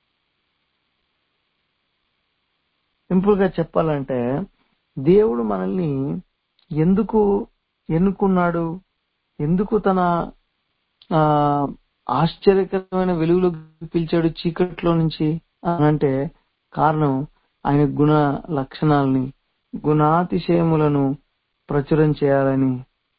సింపుల్ గా చెప్పాలంటే దేవుడు మనల్ని ఎందుకు ఎన్నుకున్నాడు, ఎందుకు తన ఆ ఆశ్చర్యకరమైన వెలుగులోకి పిలిచాడు చీకట్లో నుంచి అని అంటే కారణం ఆయన గుణ లక్షణాలని, గుణాతిశయములను ప్రచురం చేయాలని.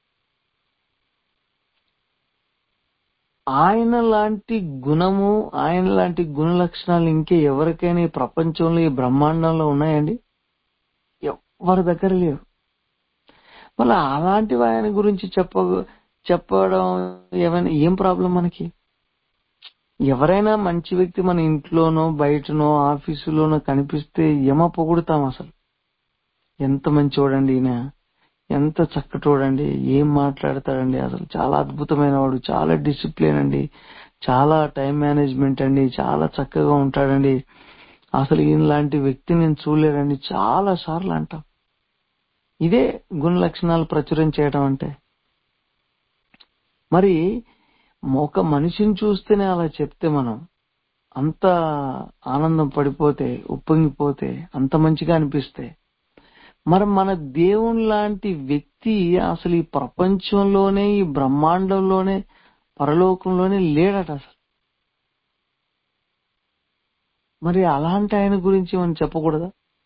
ఆయన లాంటి గుణము, ఆయన లాంటి గుణ లక్షణాలు ఇంకే ఎవరికైనా ఈ ప్రపంచంలో, ఈ బ్రహ్మాండంలో ఉన్నాయండి? ఎవరి దగ్గర లేవు. మళ్ళీ అలాంటివి ఆయన గురించి చెప్ప చెప్పడం ఏమైనా ఏం ప్రాబ్లం మనకి? ఎవరైనా మంచి వ్యక్తి మన ఇంట్లోనో బయటనో ఆఫీసులోనో కనిపిస్తే ఏమో పొగుడుతాం. అసలు ఎంత మంచి చూడండి, ఈయన ఎంత చక్కటోడండి, ఏం మాట్లాడతాడండి, అసలు చాలా అద్భుతమైన వాడు, చాలా డిసిప్లిన్ అండి, చాలా టైం మేనేజ్మెంట్ అండి, చాలా చక్కగా ఉంటాడండి, అసలు ఈయన లాంటి వ్యక్తి నేను చూడలేదండి చాలా సార్లు అంటాం. ఇదే గుణ లక్షణాలు ప్రచురం చేయడం అంటే. మరి ఒక మనిషిని చూస్తేనే అలా చెప్తే, మనం అంత ఆనందం పడిపోతే, ఉప్పొంగిపోతే, అంత మంచిగా అనిపిస్తే, మరి మన దేవుని లాంటి వ్యక్తి అసలు ఈ ప్రపంచంలోనే, ఈ బ్రహ్మాండంలోనే, పరలోకంలోనే లేడట అసలు. మరి అలాంటి ఆయన గురించి మనం చెప్పకూడదా?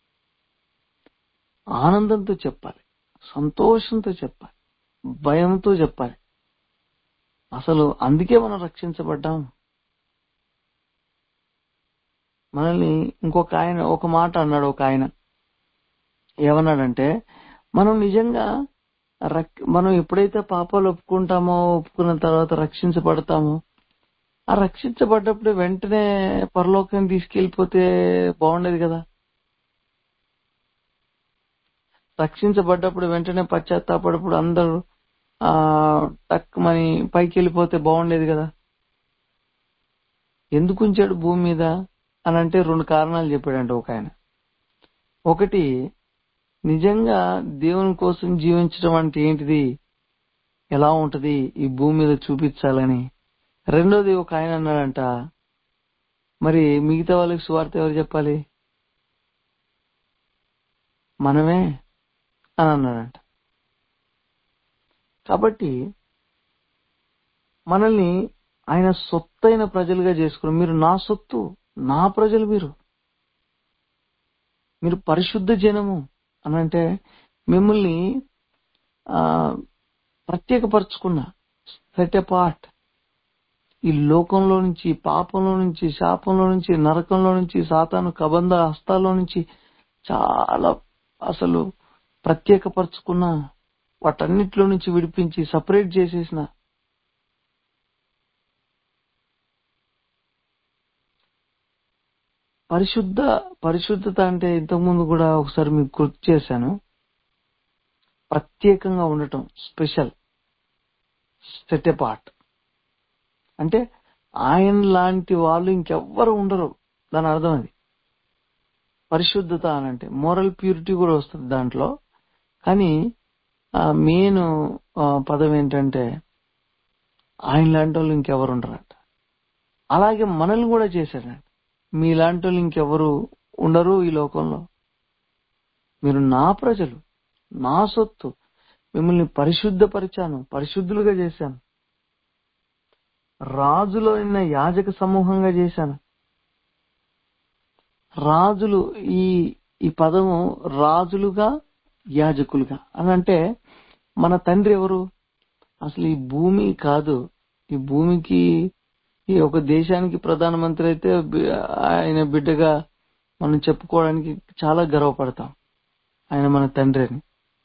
ఆనందంతో చెప్పాలి, సంతోషంతో చెప్పాలి, భయంతో చెప్పాలి. అసలు అందుకే మనం రక్షించబడ్డాం. మనల్ని ఇంకొక ఆయన ఒక మాట అన్నాడు. ఒక ఆయన ఏమన్నాడంటే, మనం నిజంగా మనం ఎప్పుడైతే పాపాలు ఒప్పుకుంటామో, ఒప్పుకున్న తర్వాత రక్షించబడతామో, ఆ రక్షించబడ్డప్పుడు వెంటనే పరలోకానికి తీసుకెళ్లిపోతే బాగుండేది కదా. రక్షించబడ్డప్పుడు వెంటనే పశ్చాత్తాపడప్పుడు అందరూ ఆ టక్కుమని పైకి వెళ్ళిపోతే బాగుండేది కదా. ఎందుకు ఉంచాడు భూమి మీద అని అంటే రెండు కారణాలు చెప్పాడంట ఒక ఆయన. ఒకటి, నిజంగా దేవుని కోసం జీవించడం అంటే ఏంటిది, ఎలా ఉంటది ఈ భూమి మీద చూపించాలని. రెండోది, ఒక ఆయన అన్నాడంట, మరి మిగతా వాళ్ళకి సువార్త ఎవరు చెప్పాలి, మనమే అని అన్నాడంట. కాబట్టి మనల్ని ఆయన సొత్తైన ప్రజలుగా చేసుకుని, మీరు నా సొత్తు, నా ప్రజలు, మీరు మీరు పరిశుద్ధ జనము అని అంటే మిమ్మల్ని ఆ ప్రత్యేకపరచుకున్న, సెట్ అపార్ట్, ఈ లోకంలో నుంచి, పాపంలో నుంచి, శాపంలో నుంచి, నరకంలో నుంచి, సాతాను కబంధ హస్తాల్లో నుంచి చాలా అసలు ప్రత్యేకపరచుకున్న, వాటన్నిటిలో నుంచి విడిపించి సపరేట్ చేసేసిన పరిశుద్ధ పరిశుద్ధత అంటే ఇంతకుముందు కూడా ఒకసారి మీకు గుర్తు చేశాను. ప్రత్యేకంగా ఉండటం, స్పెషల్, సెట్ అపార్ట్ అంటే ఆయన లాంటి వాళ్ళు ఇంకెవ్వరు ఉండరు, దాని అర్థం అది. పరిశుద్ధత అని అంటే మోరల్ ప్యూరిటీ కూడా వస్తుంది దాంట్లో, కానీ మెయిన్ పదం ఏంటంటే ఆయన లాంటి వాళ్ళు ఇంకెవరు ఉండరంట. అలాగే మనల్ని కూడా చేశాడంట, మీలాంటి వాళ్ళు ఇంకెవరు ఉండరు ఈ లోకంలో, మీరు నా ప్రజలు, నా సొత్తు, మిమ్మల్ని పరిశుద్ధపరిచాను, పరిశుద్ధులుగా చేశాను, రాజులో ఉన్న యాజక సమూహంగా చేశాను. రాజులు, ఈ ఈ పదము రాజులుగా, యాజకులుగా అని అంటే మన తండ్రి ఎవరు, అసలు ఈ భూమి కాదు, ఈ భూమికి ఈ ఒక దేశానికి ప్రధానమంత్రి అయితే ఆయన బిడ్డగా మనం చెప్పుకోవడానికి చాలా గర్వపడతాం, ఆయన మన తండ్రి అని.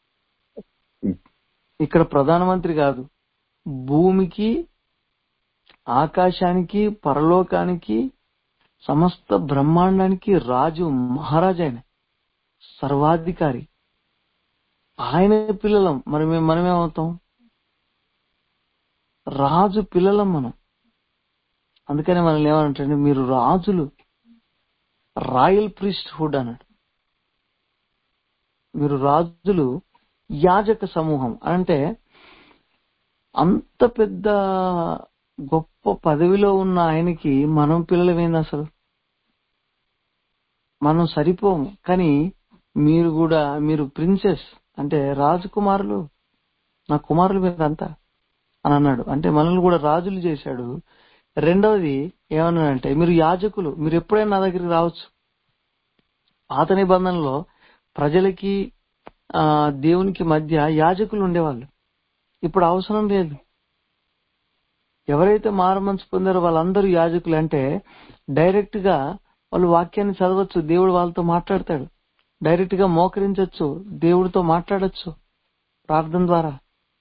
ఇక్కడ ప్రధానమంత్రి కాదు, భూమికి, ఆకాశానికి, పరలోకానికి సమస్త బ్రహ్మాండానికి రాజు, మహారాజు, ఆయన సర్వాధికారి. ఆయన పిల్లలం. మరి మేము మనమేమవుతాం? రాజు పిల్లలం మనం. అందుకని మనల్ని ఏమంటే మీరు రాజులు, రాయల్ ప్రీస్ట్ హుడ్ అన్నాడు. మీరు రాజులు, యాజక సమూహం అంటే అంత పెద్ద గొప్ప పదవిలో ఉన్న ఆయనకి మనం పిల్లలమేంది? అసలు మనం సరిపోము. కానీ మీరు కూడా, మీరు ప్రిన్సెస్ అంటే రాజకుమారులు, నా కుమారులు మీరంతా అని అన్నాడు. అంటే మనల్ని కూడా రాజులు చేశాడు. రెండవది ఏమన్నాడంటే మీరు యాజకులు, మీరు ఎప్పుడైనా నా దగ్గరికి రావచ్చు. పాత నిబంధనలో ప్రజలకి ఆ దేవునికి మధ్య యాజకులు ఉండేవాళ్ళు. ఇప్పుడు అవసరం లేదు. ఎవరైతే మారుమనసు పొందారో వాళ్ళందరూ యాజకులు. అంటే డైరెక్ట్ గా వాళ్ళు వాక్యాన్ని చదవచ్చు, దేవుడు వాళ్ళతో మాట్లాడతాడు. డైరెక్ట్ గా మోకరించవచ్చు, దేవుడితో మాట్లాడచ్చు ప్రార్థన ద్వారా.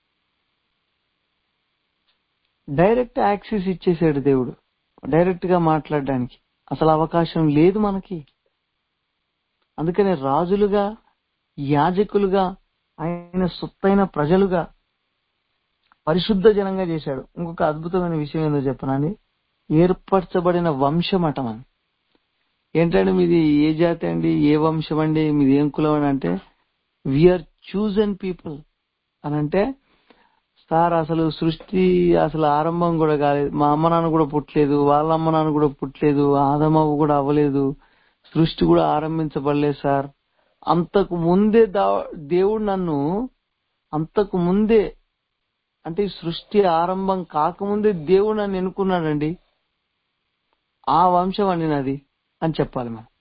డైరెక్ట్ యాక్సెస్ ఇచ్చేసాడు దేవుడు డైరెక్ట్ గా మాట్లాడడానికి. అసలు అవకాశం లేదు మనకి. అందుకనే రాజులుగా, యాజకులుగా, ఆయన సొత్తైన ప్రజలుగా, పరిశుద్ధ జనంగా చేశాడు. ఇంకొక అద్భుతమైన విషయం ఏందో చెప్పనండి, ఏర్పరచబడిన వంశం అట. మనం ఏంటంటే మీది ఏ జాతి అండి, ఏ వంశం అండి, మీది ఏం కులం అని అంటే వీఆర్ చూజన్ పీపుల్ అని అంటే, సార్ అసలు సృష్టి అసలు ఆరంభం కూడా కాలేదు, మా అమ్మ నాన్న కూడా పుట్టలేదు, వాళ్ళ అమ్మ నాన్న కూడా పుట్టలేదు, ఆదమవ్వ కూడా అవ్వలేదు, సృష్టి కూడా ఆరంభించబడలేదు సార్. అంతకు ముందే దేవుడు నన్ను, అంతకు ముందే అంటే ఈ సృష్టి ఆరంభం కాకముందే దేవుడు నన్ను ఎన్నుకున్నాడండి, ఆ వంశం అండి నాది అని చెప్పాలి మనం.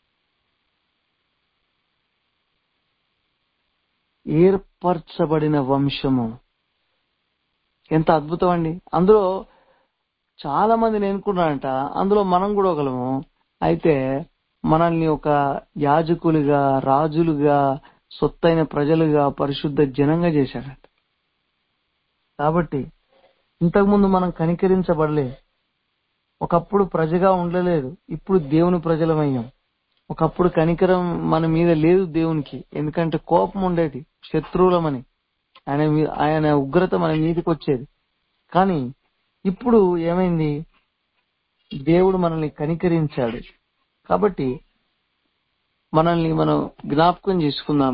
ఏర్పరచబడిన వంశము ఎంత అద్భుతం అండి. అందులో చాలా మందిని ఎన్నుకున్నాడంట, అందులో మనం కూడా ఒకలము. అయితే మనల్ని ఒక యాజకులుగా, రాజులుగా, సొత్తైన ప్రజలుగా, పరిశుద్ధ జనంగా చేశాడంట. కాబట్టి ఇంతకుముందు మనం కనికరించబడలేదు, ఒకప్పుడు ప్రజగా ఉండలేదు, ఇప్పుడు దేవుని ప్రజలమయ్యాం. ఒకప్పుడు కనికరం మన మీద లేదు దేవునికి, ఎందుకంటే కోపం ఉండేది, శత్రువులమని, ఆయన ఆయన ఉగ్రత మన మీదకి వచ్చేది. కానీ ఇప్పుడు ఏమైంది, దేవుడు మనల్ని కనికరించాడు. కాబట్టి మనల్ని మనం జ్ఞాపకం చేసుకుందాం.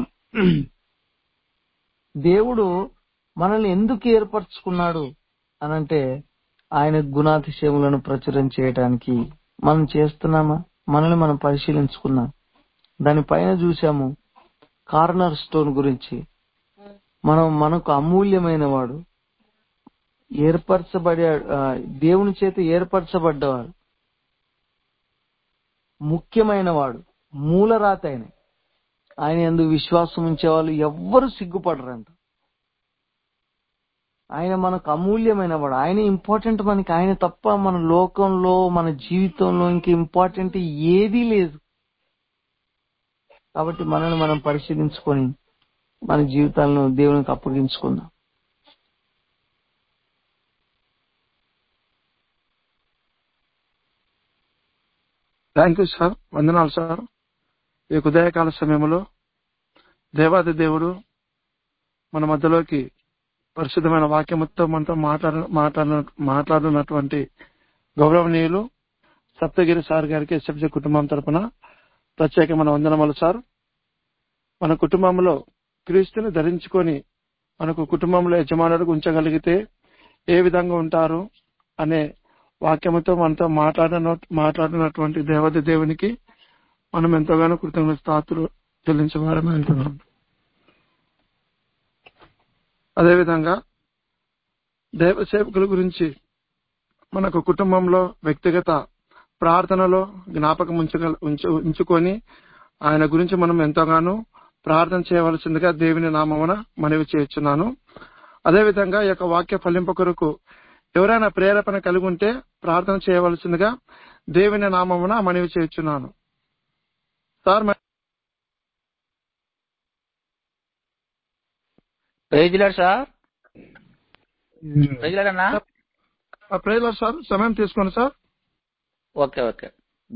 దేవుడు మనల్ని ఎందుకు ఏర్పరచుకున్నాడు అనంటే ఆయన గుణాతిశయములను ప్రచురం చేయడానికి. మనం చేస్తున్నామా? మనల్ని మనం పరిశీలించుకున్నాం. దానిపైన చూసాము కార్నర్ స్టోన్ గురించి. మనం మనకు అమూల్యమైన వాడు, ఏర్పరచబడే దేవుని చేత ఏర్పరచబడ్డవాడు, ముఖ్యమైన వాడు, మూలరాత ఆయన. ఆయన యందు విశ్వాసం ఉంచేవాళ్ళు ఎవ్వరు సిగ్గుపడరంట. ఆయన మనకు అమూల్యమైన వాడు, ఆయన ఇంపార్టెంట్ మనకి. ఆయన తప్ప మన లోకంలో, మన జీవితంలో ఇంక ఇంపార్టెంట్ ఏదీ లేదు. కాబట్టి మనల్ని మనం పరిశీలించుకొని మన జీవితాలను దేవునికి అప్పగించుకుందాం. థ్యాంక్ యూ సార్, వందనాలు సార్. ఈ ఉదయకాల సమయంలో దేవాది దేవుడు మన మధ్యలోకి పరిశుద్ధమైన వాక్యముతో మనతో మాట్లాడ మాట్లాడ మాట్లాడినటువంటి గౌరవనీయులు సప్తగిరి సార్ గారికి ఎస్ఎఫ్జి కుటుంబం తరఫున ప్రత్యేకమైన వందనములు సార్. మన కుటుంబంలో క్రీస్తుని ధరించుకొని మనకు కుటుంబంలో యజమానులకు ఉంచగలిగితే ఏ విధంగా ఉంటారు అనే వాక్యముతో మనతో మాట్లాడిన మాట్లాడినటువంటి దేవత దేవునికి మనం ఎంతగానో కృతజ్ఞతాస్తులు చెల్లించవారని అంటున్నాం. అదేవిధంగా దైవ సేవకుల గురించి మనకు కుటుంబంలో వ్యక్తిగత ప్రార్థనలో జ్ఞాపకం ఉంచగల ఉంచుకొని ఆయన గురించి మనం ఎంతగానో ప్రార్థన చేయవలసిందిగా దేవుని నామమున మనవి చేస్తున్నాను. అదేవిధంగా ఈ యొక్క వాక్య ఫలింపు కొరకు ఎవరైనా ప్రేరేపణ కలిగి ఉంటే ప్రార్థన చేయవలసిందిగా దేవుని నామమున మనవి చేస్తున్నాను. Sir ప్రైజ్లాడ్ sir. ప్రైజ్లాడ్ అన్నా. ప్రైజ్లాడ్ సార్, సమయం తీసుకోండి సార్. Okay okay.